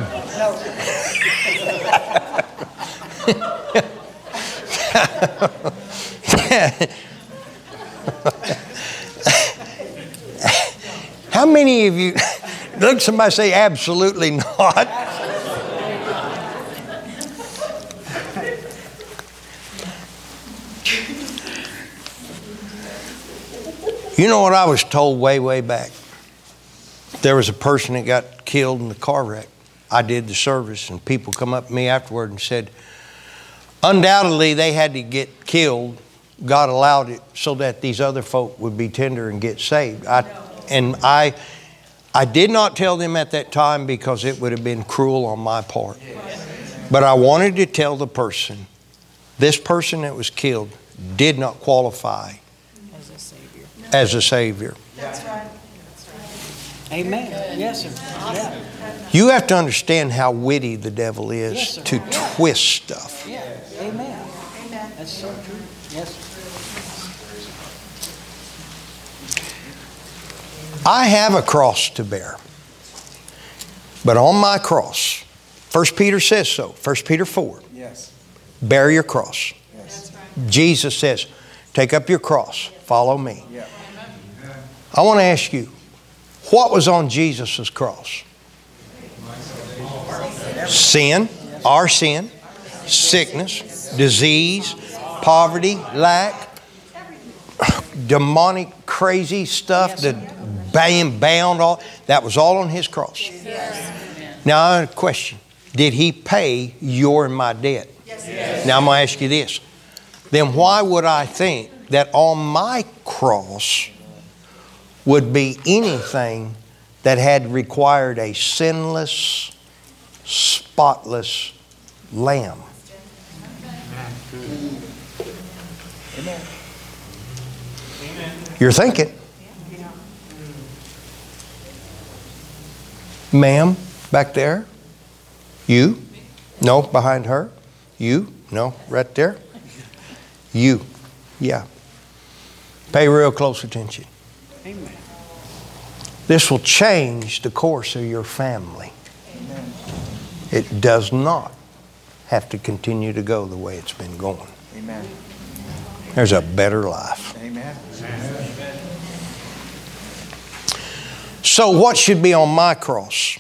How many of you, look, somebody say absolutely not. You know what I was told way back? There was a person that got killed in the car wreck. I did the service, and people come up to me afterward and said, undoubtedly they had to get killed. God allowed it so that these other folk would be tender and get saved. I did not tell them at that time because it would have been cruel on my part. But I wanted to tell the person, this person that was killed did not qualify as a Savior. That's right. Amen. Yes, sir. Yeah. You have to understand how witty the devil is Yes, sir. to twist stuff. Yeah. Amen. That's so true. Yes, sir. I have a cross to bear. But on my cross, 1 Peter says so, 1 Peter 4, Yes. bear your cross. Yes. Jesus says, take up your cross, follow me. Yeah. I want to ask you, what was on Jesus' cross? Sin, our sin, sickness, disease, poverty, lack, demonic, crazy stuff, that bound all. That was all on His cross. Now I have a question. Did He pay your and my debt? Now I'm going to ask you this. Then why would I think that on my cross would be anything that had required a sinless, spotless lamb? You're thinking. Ma'am, back there. You? No, behind her. You? No, right there. You. Yeah. Pay real close attention. Amen. This will change the course of your family. It does not have to continue to go the way it's been going. Amen. There's a better life. Amen. So what should be on my cross?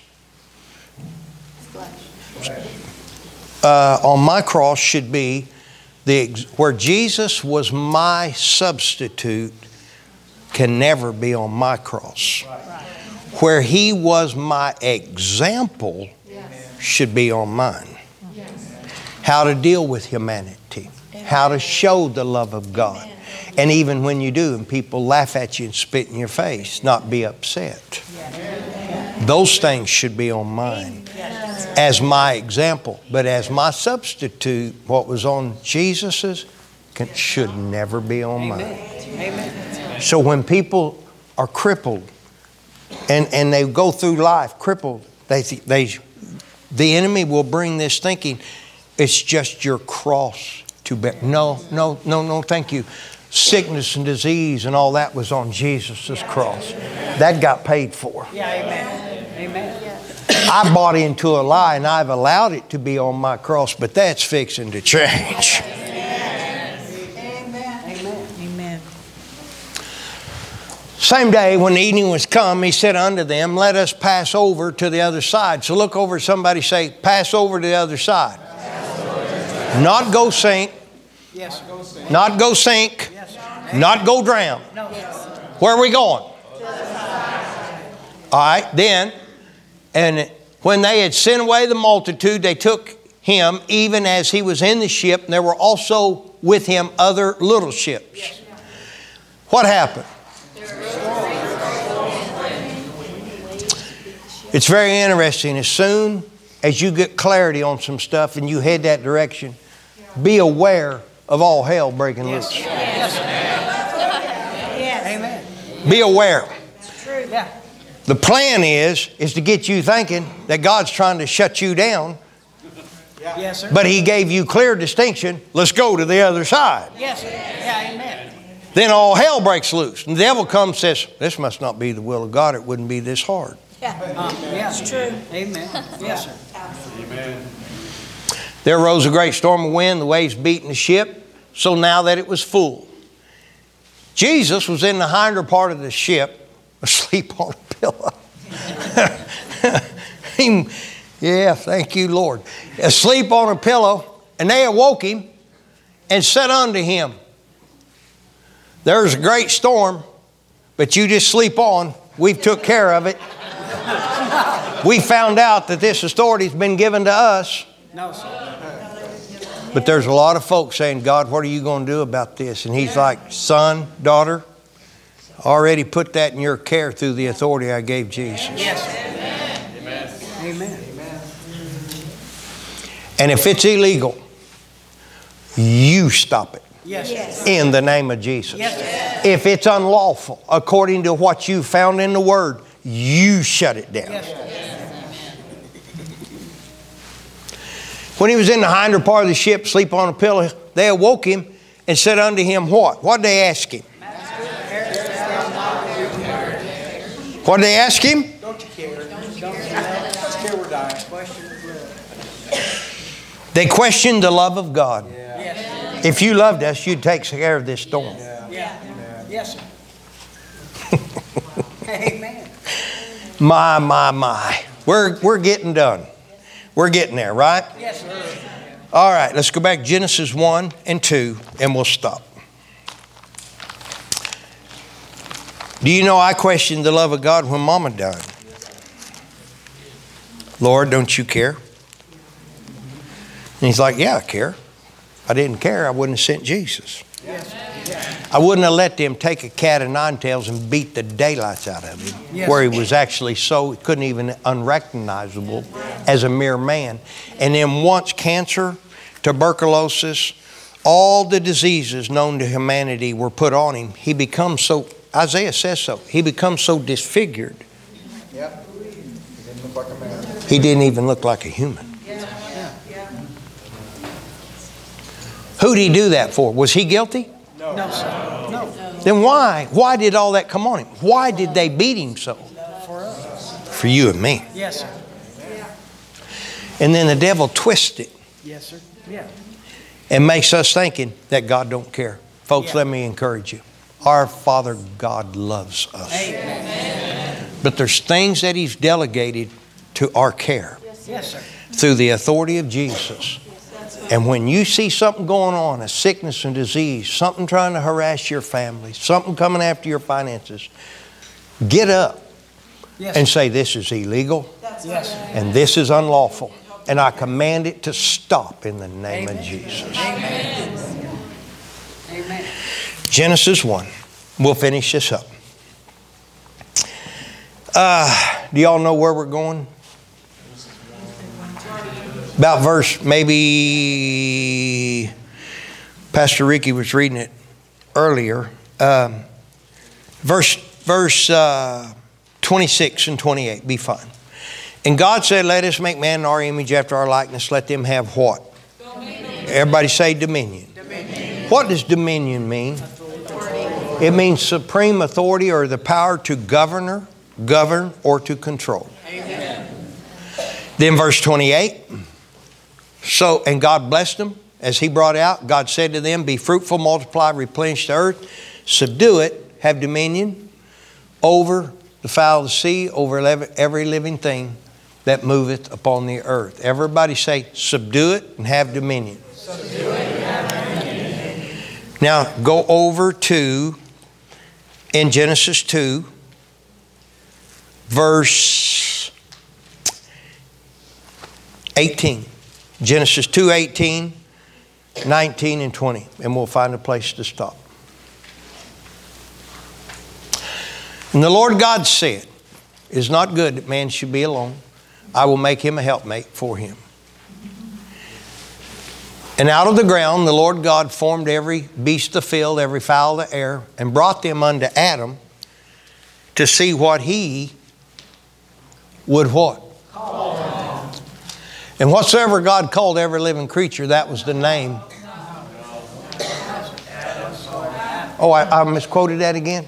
On my cross should be where Jesus was my substitute can never be on my cross. Where He was my example should be on mine. How to deal with humanity. How to show the love of God. And even when you do and people laugh at you and spit in your face, not be upset. Those things should be on mine as my example. But as my substitute, what was on Jesus's should never be on mine. So when people are crippled and they go through life crippled, the enemy will bring this thinking, it's just your cross to bear. No, thank you. Sickness and disease and all that was on Jesus' cross. That got paid for. Amen. I bought into a lie and I've allowed it to be on my cross, but that's fixing to change. Amen. Same day when the evening was come, He said unto them, let us pass over to the other side. So look over at somebody, say, pass over to the other side. Not go sink. Yes. Not go sink. Not go drown. Where are we going? All right, then, and when they had sent away the multitude, they took Him even as He was in the ship, and there were also with Him other little ships. What happened? It's very interesting. As soon as you get clarity on some stuff and you head that direction, be aware of all hell breaking loose. Amen. Be aware. True. Yeah. The plan is to get you thinking that God's trying to shut you down, Yes, sir. but He gave you clear distinction. Let's go to the other side. Yes, sir. Yeah, amen. Then all hell breaks loose. And the devil comes and says, this must not be the will of God. It wouldn't be this hard. Yeah, it's true. Amen. Yes, sir. There arose a great storm of wind, the waves beating the ship, so now that it was full. Jesus was in the hinder part of the ship, asleep on a pillow. Yeah, thank you, Lord. Asleep on a pillow, and they awoke Him and said unto Him, there's a great storm, but you just sleep on. We've took care of it. We found out that this authority has been given to us. No, sir. But there's a lot of folks saying, God, what are you going to do about this? And He's like, son, daughter, I already put that in your care through the authority I gave Jesus. Yes. Amen. And if it's illegal, you stop it. Yes. In the name of Jesus. Yes. If it's unlawful, according to what you found in the Word, you shut it down. When He was in the hinder part of the ship, sleep on a pillow, they awoke Him and said unto Him, what? What did they ask Him? What did they ask Him? Don't you care? Don't care we're dying. They questioned the love of God. If you loved us, you'd take care of this storm. Yes, sir. Amen. My. We're getting done. We're getting there, right? Yes, sir. All right, let's go back Genesis 1 and 2, and we'll stop. Do you know I questioned the love of God when Mama died? Lord, don't you care? And He's like, yeah, I care. If I didn't care, I wouldn't have sent Jesus. I wouldn't have let them take a cat of nine tails and beat the daylights out of Him, where He was actually so, couldn't even unrecognizable as a mere man. And then once cancer, tuberculosis, all the diseases known to humanity were put on Him, He becomes so, Isaiah says so, He becomes so disfigured. Yep. He didn't look like a man. He didn't even look like a human. Who did He do that for? Was He guilty? No, sir. No. Then why? Why did all that come on Him? Why did they beat Him so? For us. For you and me. Yes, sir. And then the devil twists it Yes, sir. Yeah. and makes us thinking that God don't care. Folks, let me encourage you. Our Father God loves us. Amen. But there's things that He's delegated to our care Yes, sir. through the authority of Jesus. And when you see something going on, a sickness and disease, something trying to harass your family, something coming after your finances, get up Yes. and say, this is illegal Yes. and this is unlawful. And I command it to stop in the name of Jesus. Amen. Amen. Genesis 1. We'll finish this up. Do y'all know where we're going? About verse, maybe Pastor Ricky was reading it earlier. Verse 26 and 28, be fine. And God said, let us make man in our image after our likeness. Let them have what? Dominion. Everybody say dominion. Dominion. What does dominion mean? Authority. It means supreme authority or the power to govern, or to control. Amen. Then verse 28. So, and God blessed them as He brought out. God said to them, be fruitful, multiply, replenish the earth, subdue it, have dominion over the fowl of the sea, over every living thing that moveth upon the earth. Everybody say, subdue it and have dominion. Subdue it and have dominion. Now, go over to, in Genesis 2, verse 18. Genesis 2:18, 19, and 20. And we'll find a place to stop. And the Lord God said, it is not good that man should be alone. I will make him a helpmate for him. And out of the ground the Lord God formed every beast of the field, every fowl of the air, and brought them unto Adam to see what he would what? Call them. And whatsoever God called every living creature, that was the name. Oh, I misquoted that again?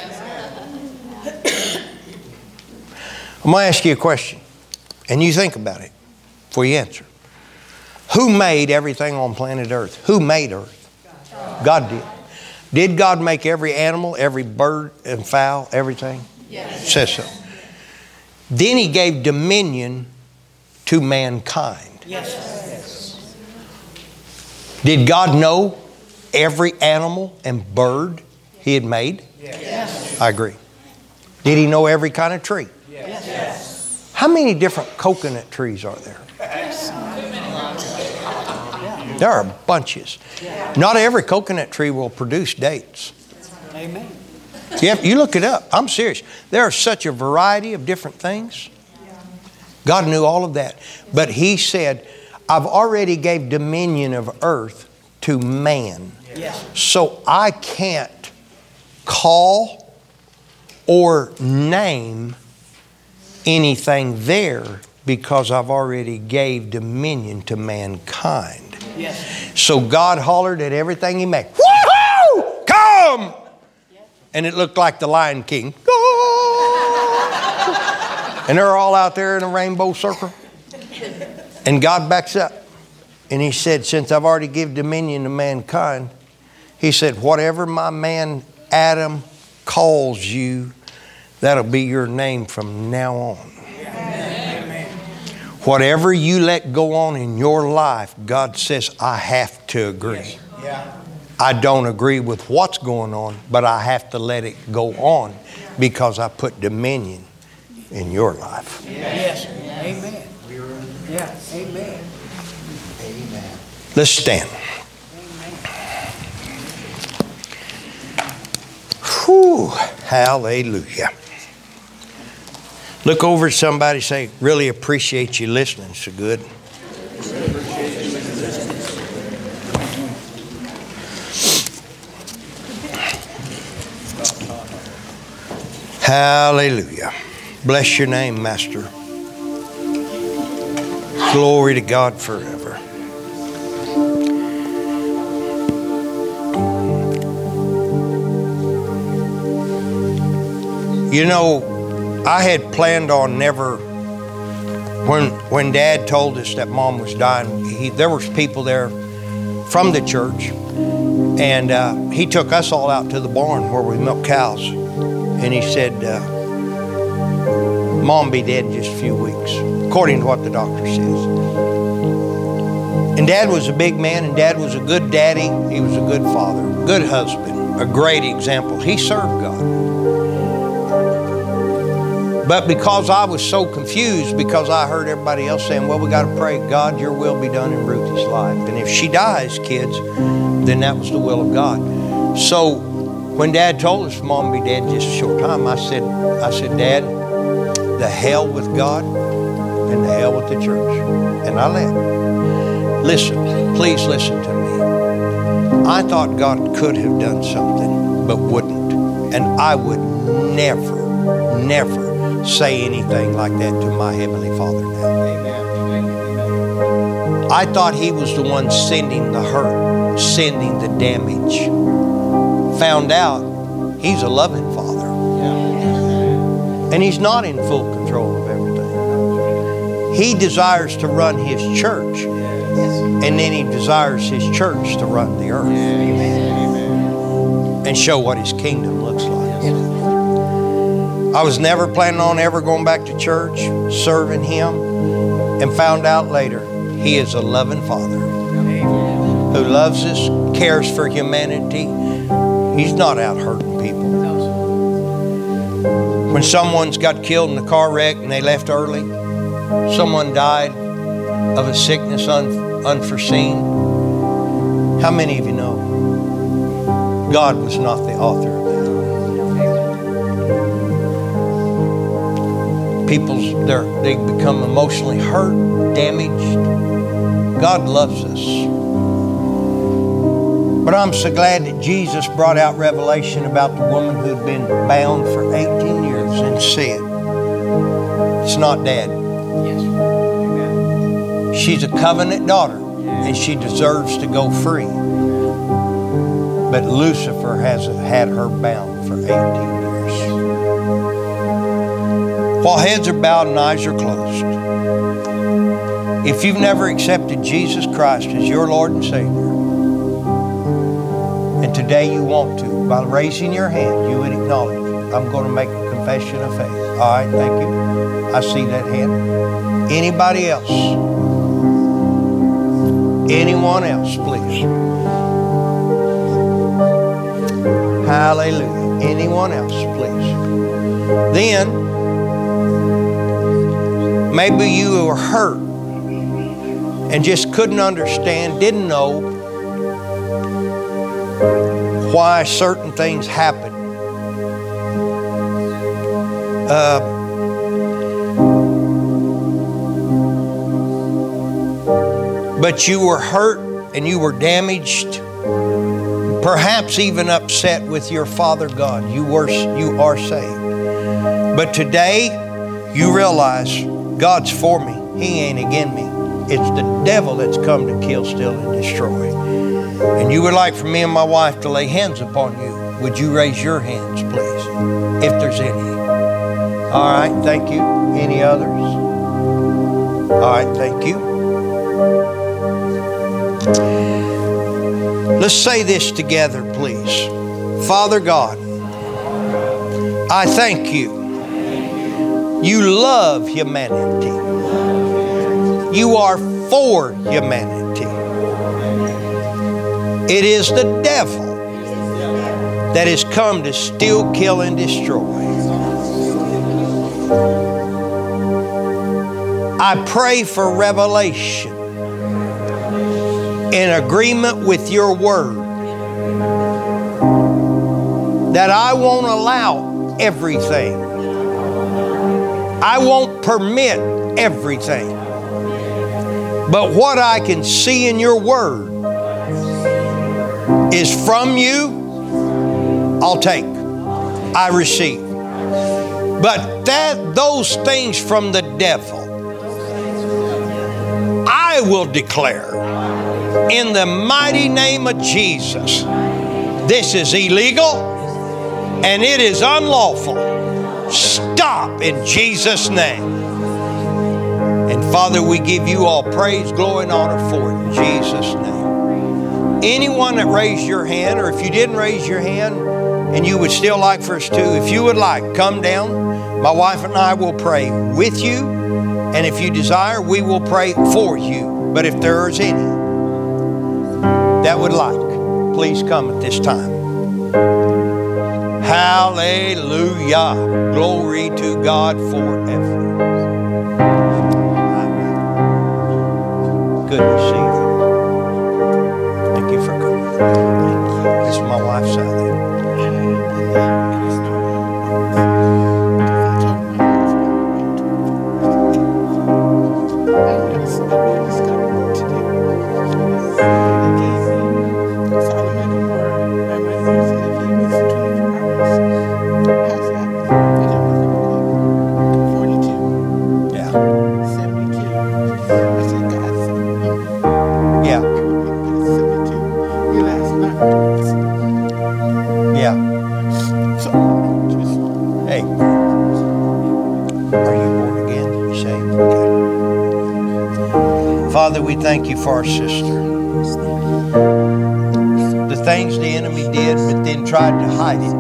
I'm going to ask you a question, and you think about it before you answer. Who made everything on planet Earth? Who made Earth? God did. Did God make every animal, every bird and fowl, everything? Yes. It says so. Then He gave dominion to mankind. Yes. Did God know every animal and bird He had made? Yes. I agree. Did He know every kind of tree? Yes. How many different coconut trees are there? There are bunches. Not every coconut tree will produce dates. Amen. You look it up. I'm serious. There are such a variety of different things. God knew all of that. But He said, I've already gave dominion of earth to man. Yes. So I can't call or name anything there because I've already gave dominion to mankind. Yes. So God hollered at everything He made. Woo-hoo! Come! And it looked like the Lion King. And they're all out there in a rainbow circle. And God backs up. And He said, since I've already given dominion to mankind, He said, whatever my man Adam calls you, that'll be your name from now on. Amen. Whatever you let go on in your life, God says, I have to agree. Yes. Yeah. I don't agree with what's going on, but I have to let it go on because I put dominion in your life. Yes. Amen. Yeah. Amen. Amen. Let's stand. Whew. Hallelujah. Look over at somebody and say, really appreciate you listening so good. Hallelujah. Bless your name, Master. Glory to God forever. You know, I had planned on never, when Dad told us that Mom was dying, there was people there from the church, and he took us all out to the barn where we milk cows, and he said, Mom be dead in just a few weeks, according to what the doctor says. And Dad was a big man, and Dad was a good daddy. He was a good father, good husband, a great example. He served God. But because I was so confused, because I heard everybody else saying, well, we got to pray, God, your will be done in Ruthie's life. And if she dies, kids, then that was the will of God. So when Dad told us Mom would be dead in just a short time, I said, Dad, the hell with God and the hell with the church. And I left. Listen, please listen to me. I thought God could have done something, but wouldn't. And I would never say anything like that to my Heavenly Father now. I thought He was the one sending the hurt, sending the damage. Found out He's a loving Father. And He's not in full control of everything. He desires to run His church. And then He desires His church to run the earth. And show what His kingdom looks like. I was never planning on ever going back to church, serving Him, and found out later He is a loving Father who loves us, cares for humanity. He's not out hurting people. When someone's got killed in a car wreck and they left early, someone died of a sickness unforeseen, how many of you know God was not the author of that? They become emotionally hurt, damaged. God loves us. But I'm so glad that Jesus brought out revelation about the woman who'd been bound for 18 years and said, it's not Dad. She's a covenant daughter and she deserves to go free. But Lucifer has had her bound for 18 years. While heads are bowed and eyes are closed, if you've never accepted Jesus Christ as your Lord and Savior, and today you want to, by raising your hand, you would acknowledge, I'm going to make a confession of faith. All right, thank you. I see that hand. Anybody else? Anyone else, please? Hallelujah. Anyone else, please? Then, maybe you were hurt and just couldn't understand, didn't know why certain things happen. But you were hurt and you were damaged, perhaps even upset with your Father God. You are saved. But today you realize God's for me. He ain't against me. It's the devil that's come to kill, steal, and destroy. And you would like for me and my wife to lay hands upon you. Would you raise your hands, please, if there's any? All right, thank you. Any others? All right, thank you. Let's say this together, please. Father God, I thank you. You love humanity. You are for humanity. It is the devil that has come to steal, kill, and destroy. I pray for revelation in agreement with your word that I won't allow everything. I won't permit everything. But what I can see in your word is from you, I'll take, I receive. But those things from the devil, I will declare in the mighty name of Jesus, this is illegal and it is unlawful. Stop in Jesus' name. And Father, we give you all praise, glory, and honor for it in Jesus' name. Anyone that raised your hand, or if you didn't raise your hand and you would still like for us to, if you would like, come down. My wife and I will pray with you. And if you desire, we will pray for you. But if there is any, that would like, please come at this time. Hallelujah. Glory to God forever. Good to see you. Thank you for coming. This is my wife, Sally. Father, we thank you for our sister. The things the enemy did, but then tried to hide it.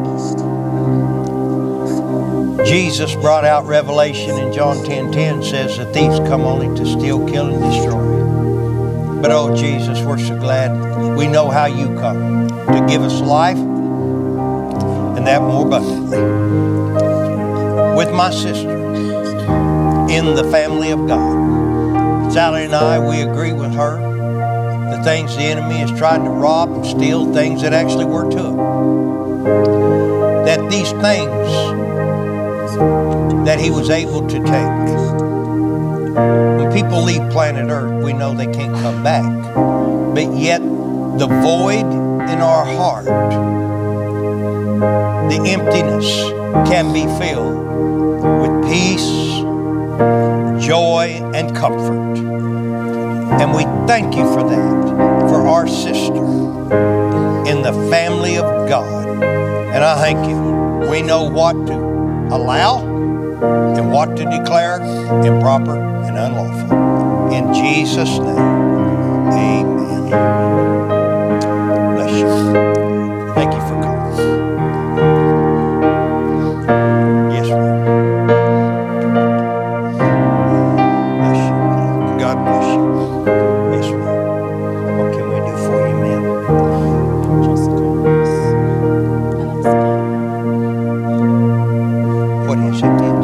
Jesus brought out revelation in John 10:10 says that thieves come only to steal, kill, and destroy. But oh Jesus, we're so glad we know how you come to give us life and that more abundantly. With my sister in the family of God, Sally and I, we agree with her. The things the enemy has tried to rob and steal, things that actually were took. That these things that he was able to take. When people leave planet Earth, we know they can't come back. But yet, the void in our heart, the emptiness can be filled with peace, joy, and comfort. And we thank you for that, for our sister in the family of God. And I thank you. We know what to allow and what to declare improper and unlawful. In Jesus' name, amen. Bless you. Thank you for coming. Yes, ma'am. Bless you. God bless you. Yes, ma'am. What can we do for you, ma'am? What is it, dear?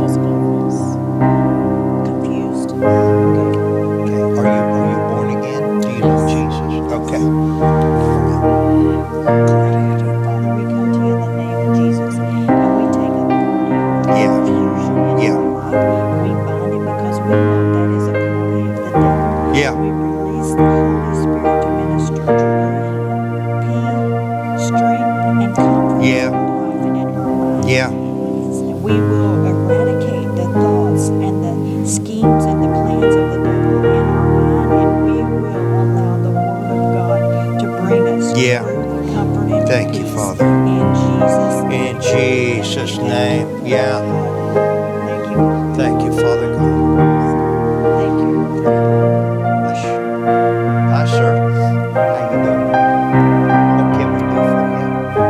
Confused. Okay. Are you born again? Do you know Jesus? Okay. Father, we come to you in the name of Jesus, and we take authority over Yeah. confusion in Yeah. our life. We bind it because we know that is a ploy of the devil. Yeah. We release the Holy Spirit to minister joy, peace, strength, and comfort Yeah. in her life and in her mind. Yeah. We will eradicate the thoughts and the schemes and the plans of the devil in our mind, and we will allow the Word of God to bring us Yeah. truth, comfort, and Thank you, peace. Father. In Jesus' name. In Jesus' name. Yeah. Thank you. Thank you, Father God. Thank you. Bless you. Hi, sir. How you doing? What can we do for you?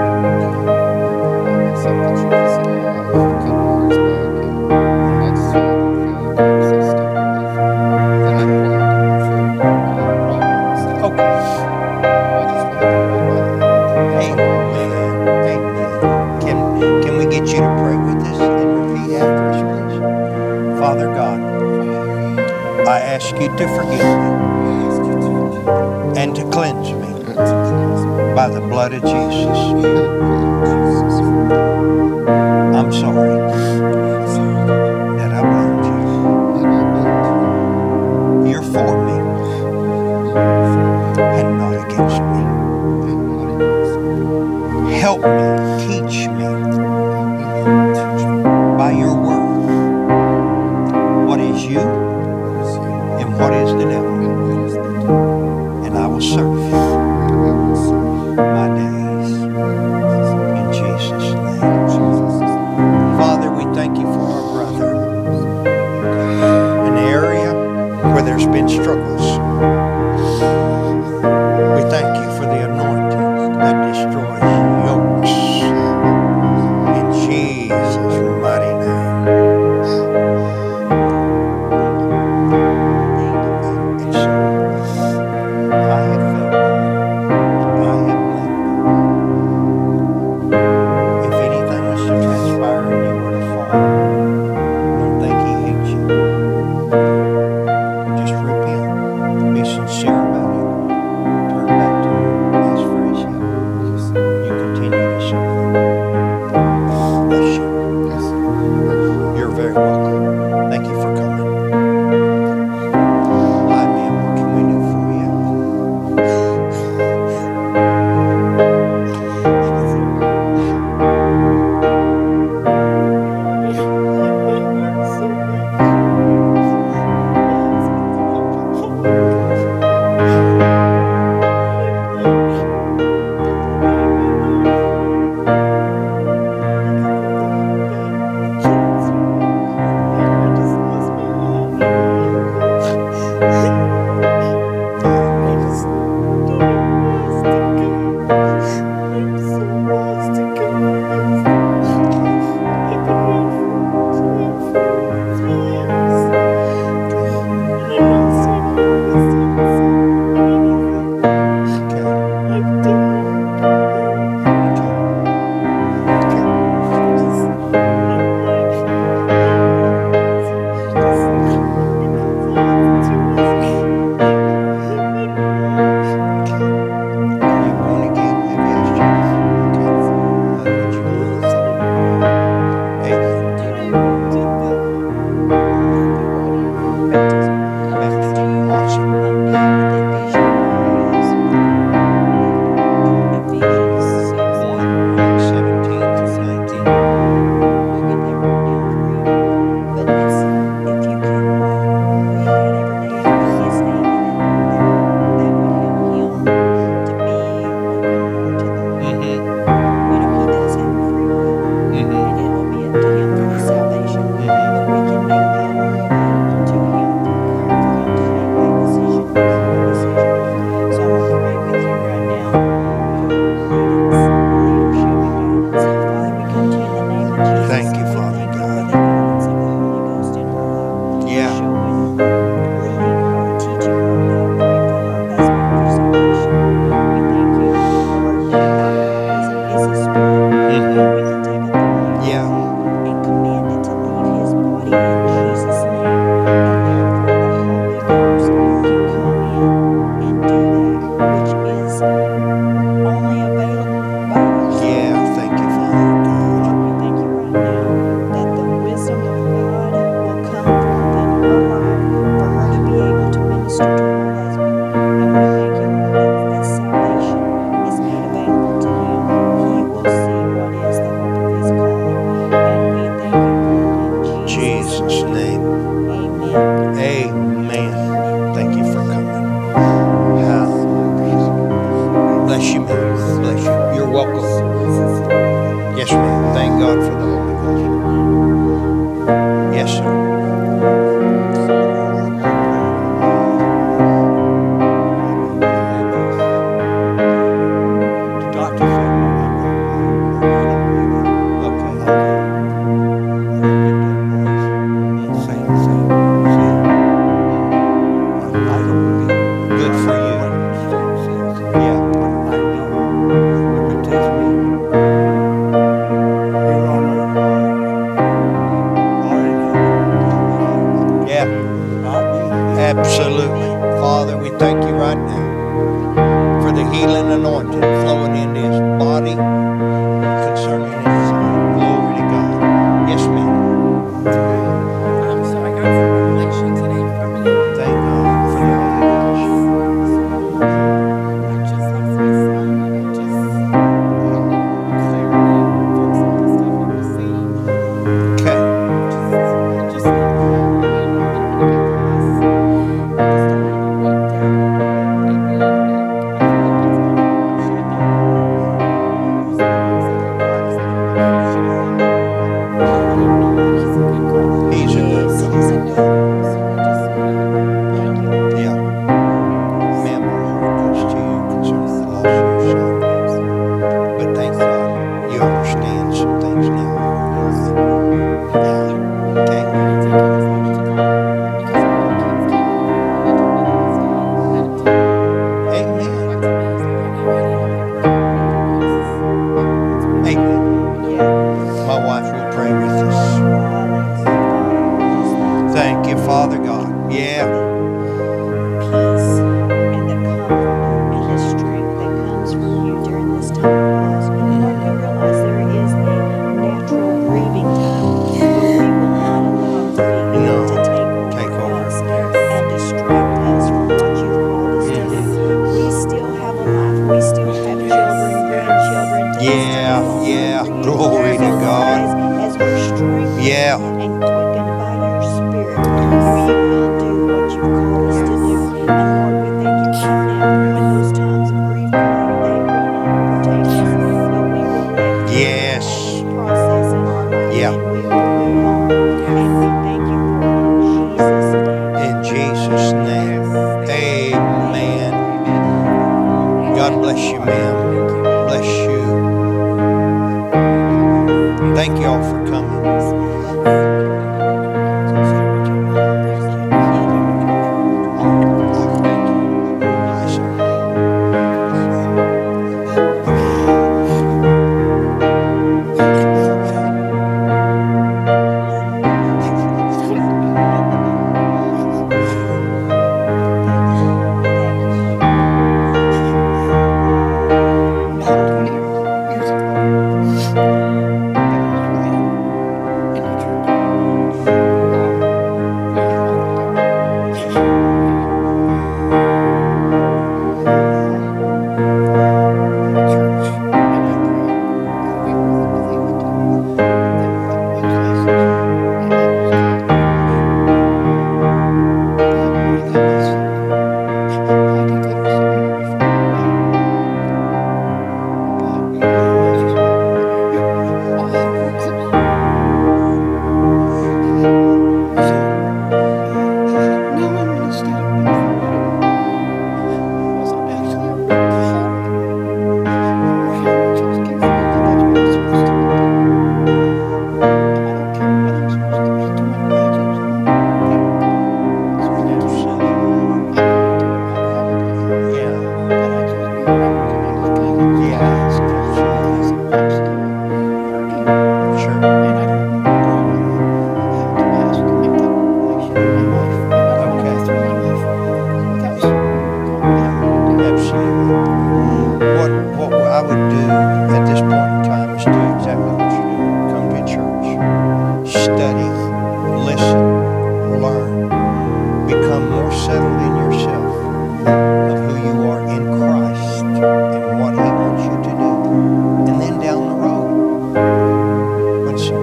Accepted Jesus in my life a couple years back, and I just feel like I'm feeling so stuck in life, and I don't want to go for problems. Okay. I just want to do right by them. Amen. Amen. Can we get you to pray with us and repeat after us, please? Father God, I ask you to forgive me and to cleanse me by the blood of Jesus. I'm sorry that I blamed you. You're for me and not against me. Help me, teach me by your word what is you and what is the devil. And I will serve you my days. In Jesus' name. Yes, sir. The doctor said, okay. I don't believe. Good for you. Yeah. I know. If it takes me here on earth or in heaven, Yeah. I'll be. Absolutely. Father, we thank you right now for the healing anointing flowing into his body concerning his son. Glory to God. Yes, ma'am. So I got some revelation today from you. Thank God for the Holy Ghost. I just lost my son, and it just clarity from some of the stuff he was saying. Okay. I just need to get past. I just don't want to be weighed down. Amen. And I feel like that's my portion. Who's the one saying God is not about future? I know that he's a good God. He's a good Yes, God. he's a good God. So I just Thank you. Yeah. Ma'am, our heart goes to you concerning the loss of your son. But thank God you understand some things now. Yeah. Okay. Amen. Amen. My wife will pray with us. Thank you, Father God. Yeah. Peace and the comfort and the strength that comes from you during this time of loss. Lord, we realize there is a natural grieving time, but we will not allow grief No. to Take take over. over us and distract us from what you've called us to do. We still have a life. We still have children, grandchildren. things to Yeah, do on. yeah. Glory to So, Lord, God. as we're strengthened Yeah. and quickened by your Spirit, we will do what you've called us to do. And Lord, we thank you right now. When those times of grief come, they will not overtake us, but we will let you Yes. have this process in our life, Yeah. and we will move on. And we thank you for it in Jesus' name. In Jesus' name. Amen. God bless you, ma'am. Bless you. Thank you all for coming. Yes, sir. some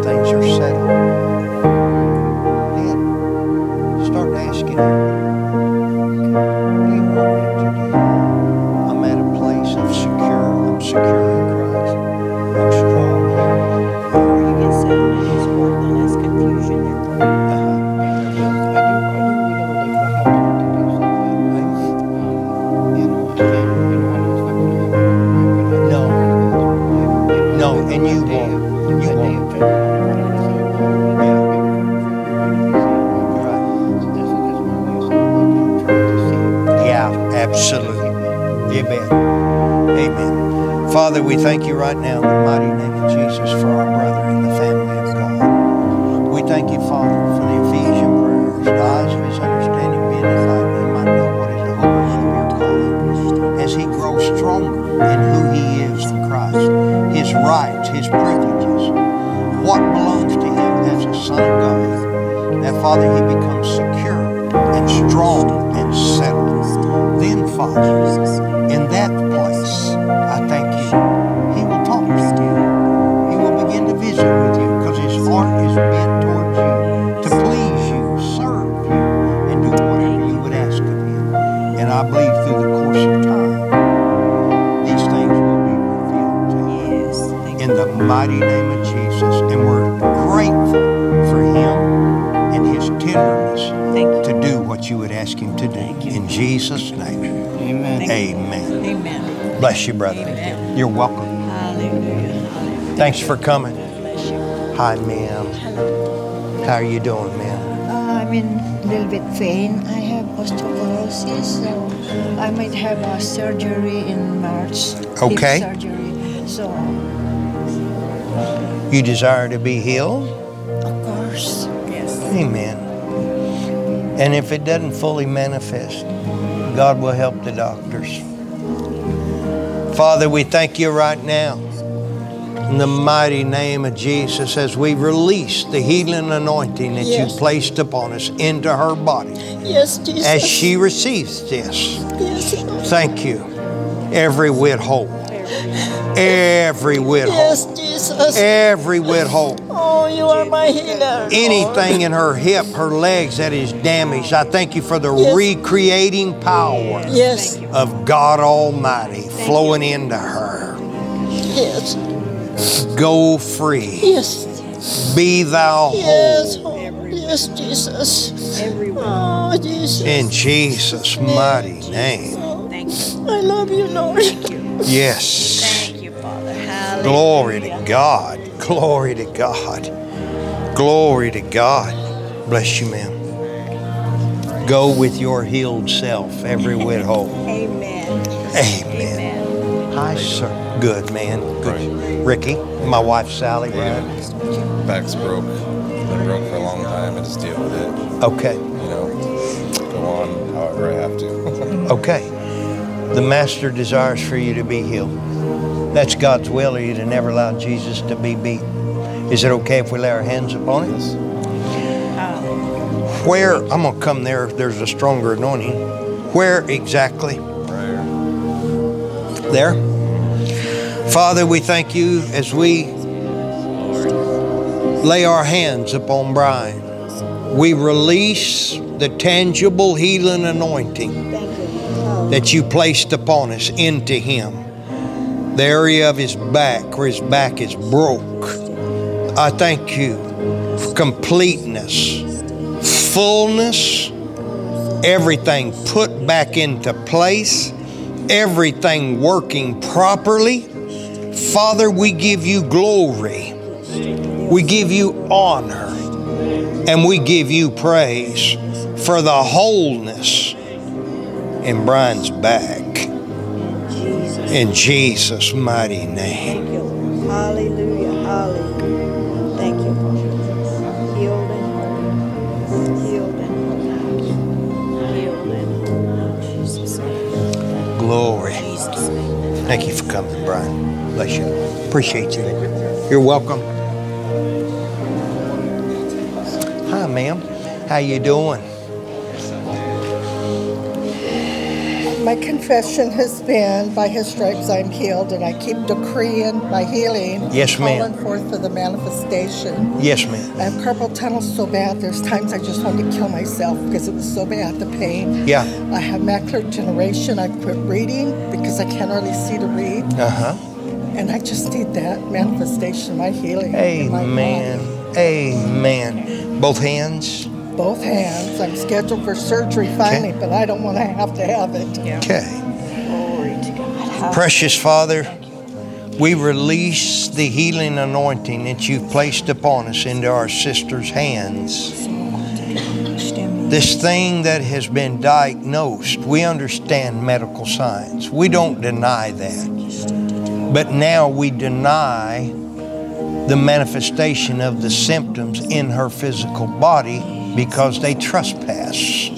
bed. Amen. Father, we thank you right now in the mighty name of Jesus for our brother in the family of God. We thank you, Father, for the Ephesian prayers. The eyes of his understanding being enlightened, he might know what is the hope of your calling. As he grows stronger in who he is in Christ, his rights, his privileges, what belongs to him as a son of God, that, Father, he becomes secure and strong and settled. Then, Father, in that place, I thank you, he will talk to you. He will begin to visit with you because his heart is bent towards you, to please you, serve you, and do whatever you would ask of him. And I believe through the course of time, these things will be revealed to him. Yes. Thank In the mighty name of Jesus. And we're grateful for him and his tenderness you. to do what you would ask him to do. In Jesus' name. Amen. Amen. Amen. Bless you, brother. Amen. You're welcome. Hallelujah. Hallelujah. Thanks for coming. Bless you. Hi, ma'am. Hello. How are you doing, ma'am? I'm in a little bit pain. I have osteoporosis, so I might have a surgery in March. Okay. Hip surgery. So, You desire to be healed? of course. Yes. Amen. And if it doesn't fully manifest, God will help the doctors. Father, we thank you right now in the mighty name of Jesus as we release the healing anointing that Yes. you placed upon us into her body Yes, Jesus. as she receives this. Yes, Thank you. Every whit whole. Every whit yes, whole. Jesus. Every whit whole. Oh, you are my healer. Anything in her hip, her legs that is damaged, I thank you for the Yes. recreating power Yes. of God Almighty flowing into her. Yes. Go free. Yes. Be thou Yes. whole. Oh, yes, Jesus. Oh, Jesus. In Jesus' mighty name. I love you, Lord. Yes. Thank you, Father. Hallelujah. Glory to God. Glory to God. Glory to God. Bless you, ma'am. Go with your healed self, every whit whole. Amen. Amen. Hi, sir. Good, man. Good. Ricky, my wife Sally. Yeah. Right? Back's broke. Been broke for a long time. I just deal with it. Okay. You know, go on however I have to. Okay. The Master desires for you to be healed. That's God's will, or you'd have never allowed Jesus to be beat. Is it okay if we lay our hands upon it? Yes. Where, I'm going to come there if there's a stronger anointing. Where exactly? Prayer. There? Father, we thank you as we lay our hands upon Brian. We release the tangible healing anointing that you placed upon us into him. The area of his back, where his back is broke. I thank you for completeness, fullness, everything put back into place, everything working properly. Father, we give you glory. We give you honor. And we give you praise for the wholeness in Brian's back. In Jesus' mighty name. Thank you, Lord. Hallelujah. Hallelujah. Thank you, Lord. Healed and whole. Healed and whole. Healed and whole. In Jesus' name. Glory. Jesus' name. Thank you for coming, Brian. Bless you. Appreciate you. You're welcome. Hi, ma'am. How you doing? My confession has been, by his stripes I'm healed, and I keep decreeing my healing. Yes, ma'am. Calling forth for the manifestation. Yes, ma'am. I have carpal tunnel so bad, there's times I just wanted to kill myself because it was so bad, the pain. Yeah. I have macular degeneration. I've quit reading because I can't hardly see to read. Uh-huh. And I just need that manifestation, my healing. in my Amen. body. Amen. Both hands. Both hands. I'm scheduled for surgery finally, but I don't want to have it. Okay. Glory to God. Precious Father, we release the healing anointing that you've placed upon us into our sister's hands. this thing that has been diagnosed. We understand medical science. We don't deny that. But now we deny the manifestation of the symptoms in her physical body because they trespass.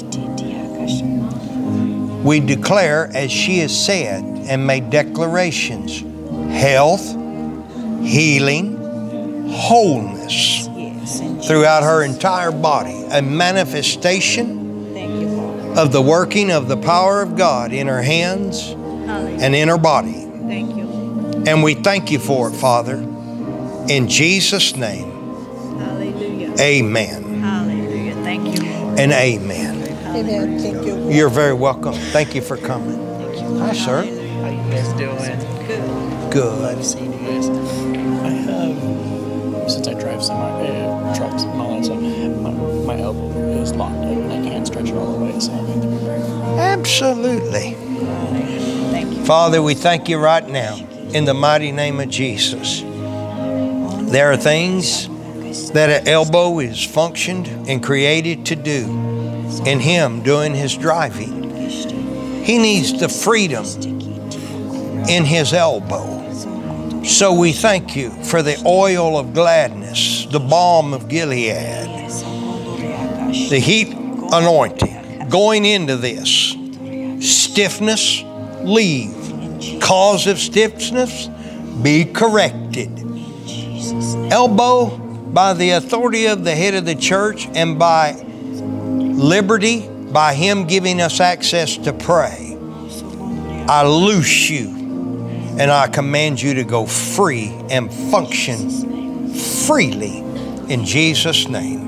We declare, as she has said and made declarations, health, healing, wholeness throughout her entire body, a manifestation of the working of the power of God in her hands and in her body. Thank you. And we thank you for it, Father. In Jesus' name, Hallelujah. amen Hallelujah. Thank you. and amen. Amen. Thank you. You're very welcome. Thank you for coming. Hi, sir. How you guys doing? Good. Love seeing you guys. I have, since I drive trucks and all that stuff, my elbow is locked up and I can't stretch it all the way, so I'm going to be very. Absolutely. Thank you. Father, we thank you right now in the mighty name of Jesus. There are things that an elbow is functioned and created to do in him doing his driving. He needs the freedom in his elbow. So we thank you for the oil of gladness, the balm of Gilead, the heat anointing going into this. Stiffness, leave. Cause of stiffness, be corrected. Elbow, by the authority of the head of the church and by liberty, by him giving us access to pray, I loose you and I command you to go free and function freely in Jesus' name.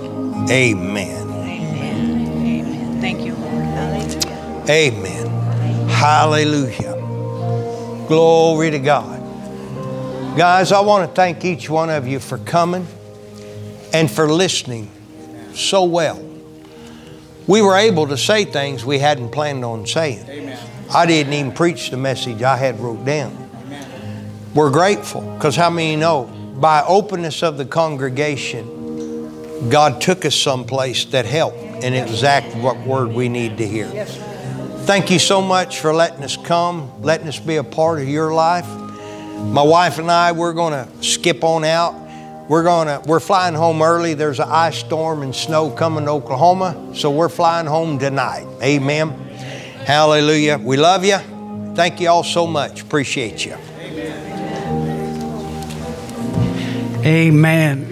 Amen. Amen. Thank you, Lord. Hallelujah. Amen. Hallelujah. Glory to God. Guys, I want to thank each one of you for coming and for listening so well. We were able to say things we hadn't planned on saying. Amen. I didn't even preach the message I had wrote down. We're grateful because how many know by openness of the congregation, God took us someplace that helped, and it was exactly what word we need to hear. Thank you so much for letting us come, letting us be a part of your life. My wife and I, we're going to skip on out. We're flying home early. There's an ice storm and snow coming to Oklahoma, so we're flying home tonight. Amen. Hallelujah. We love you. Thank you all so much. Appreciate you. Amen.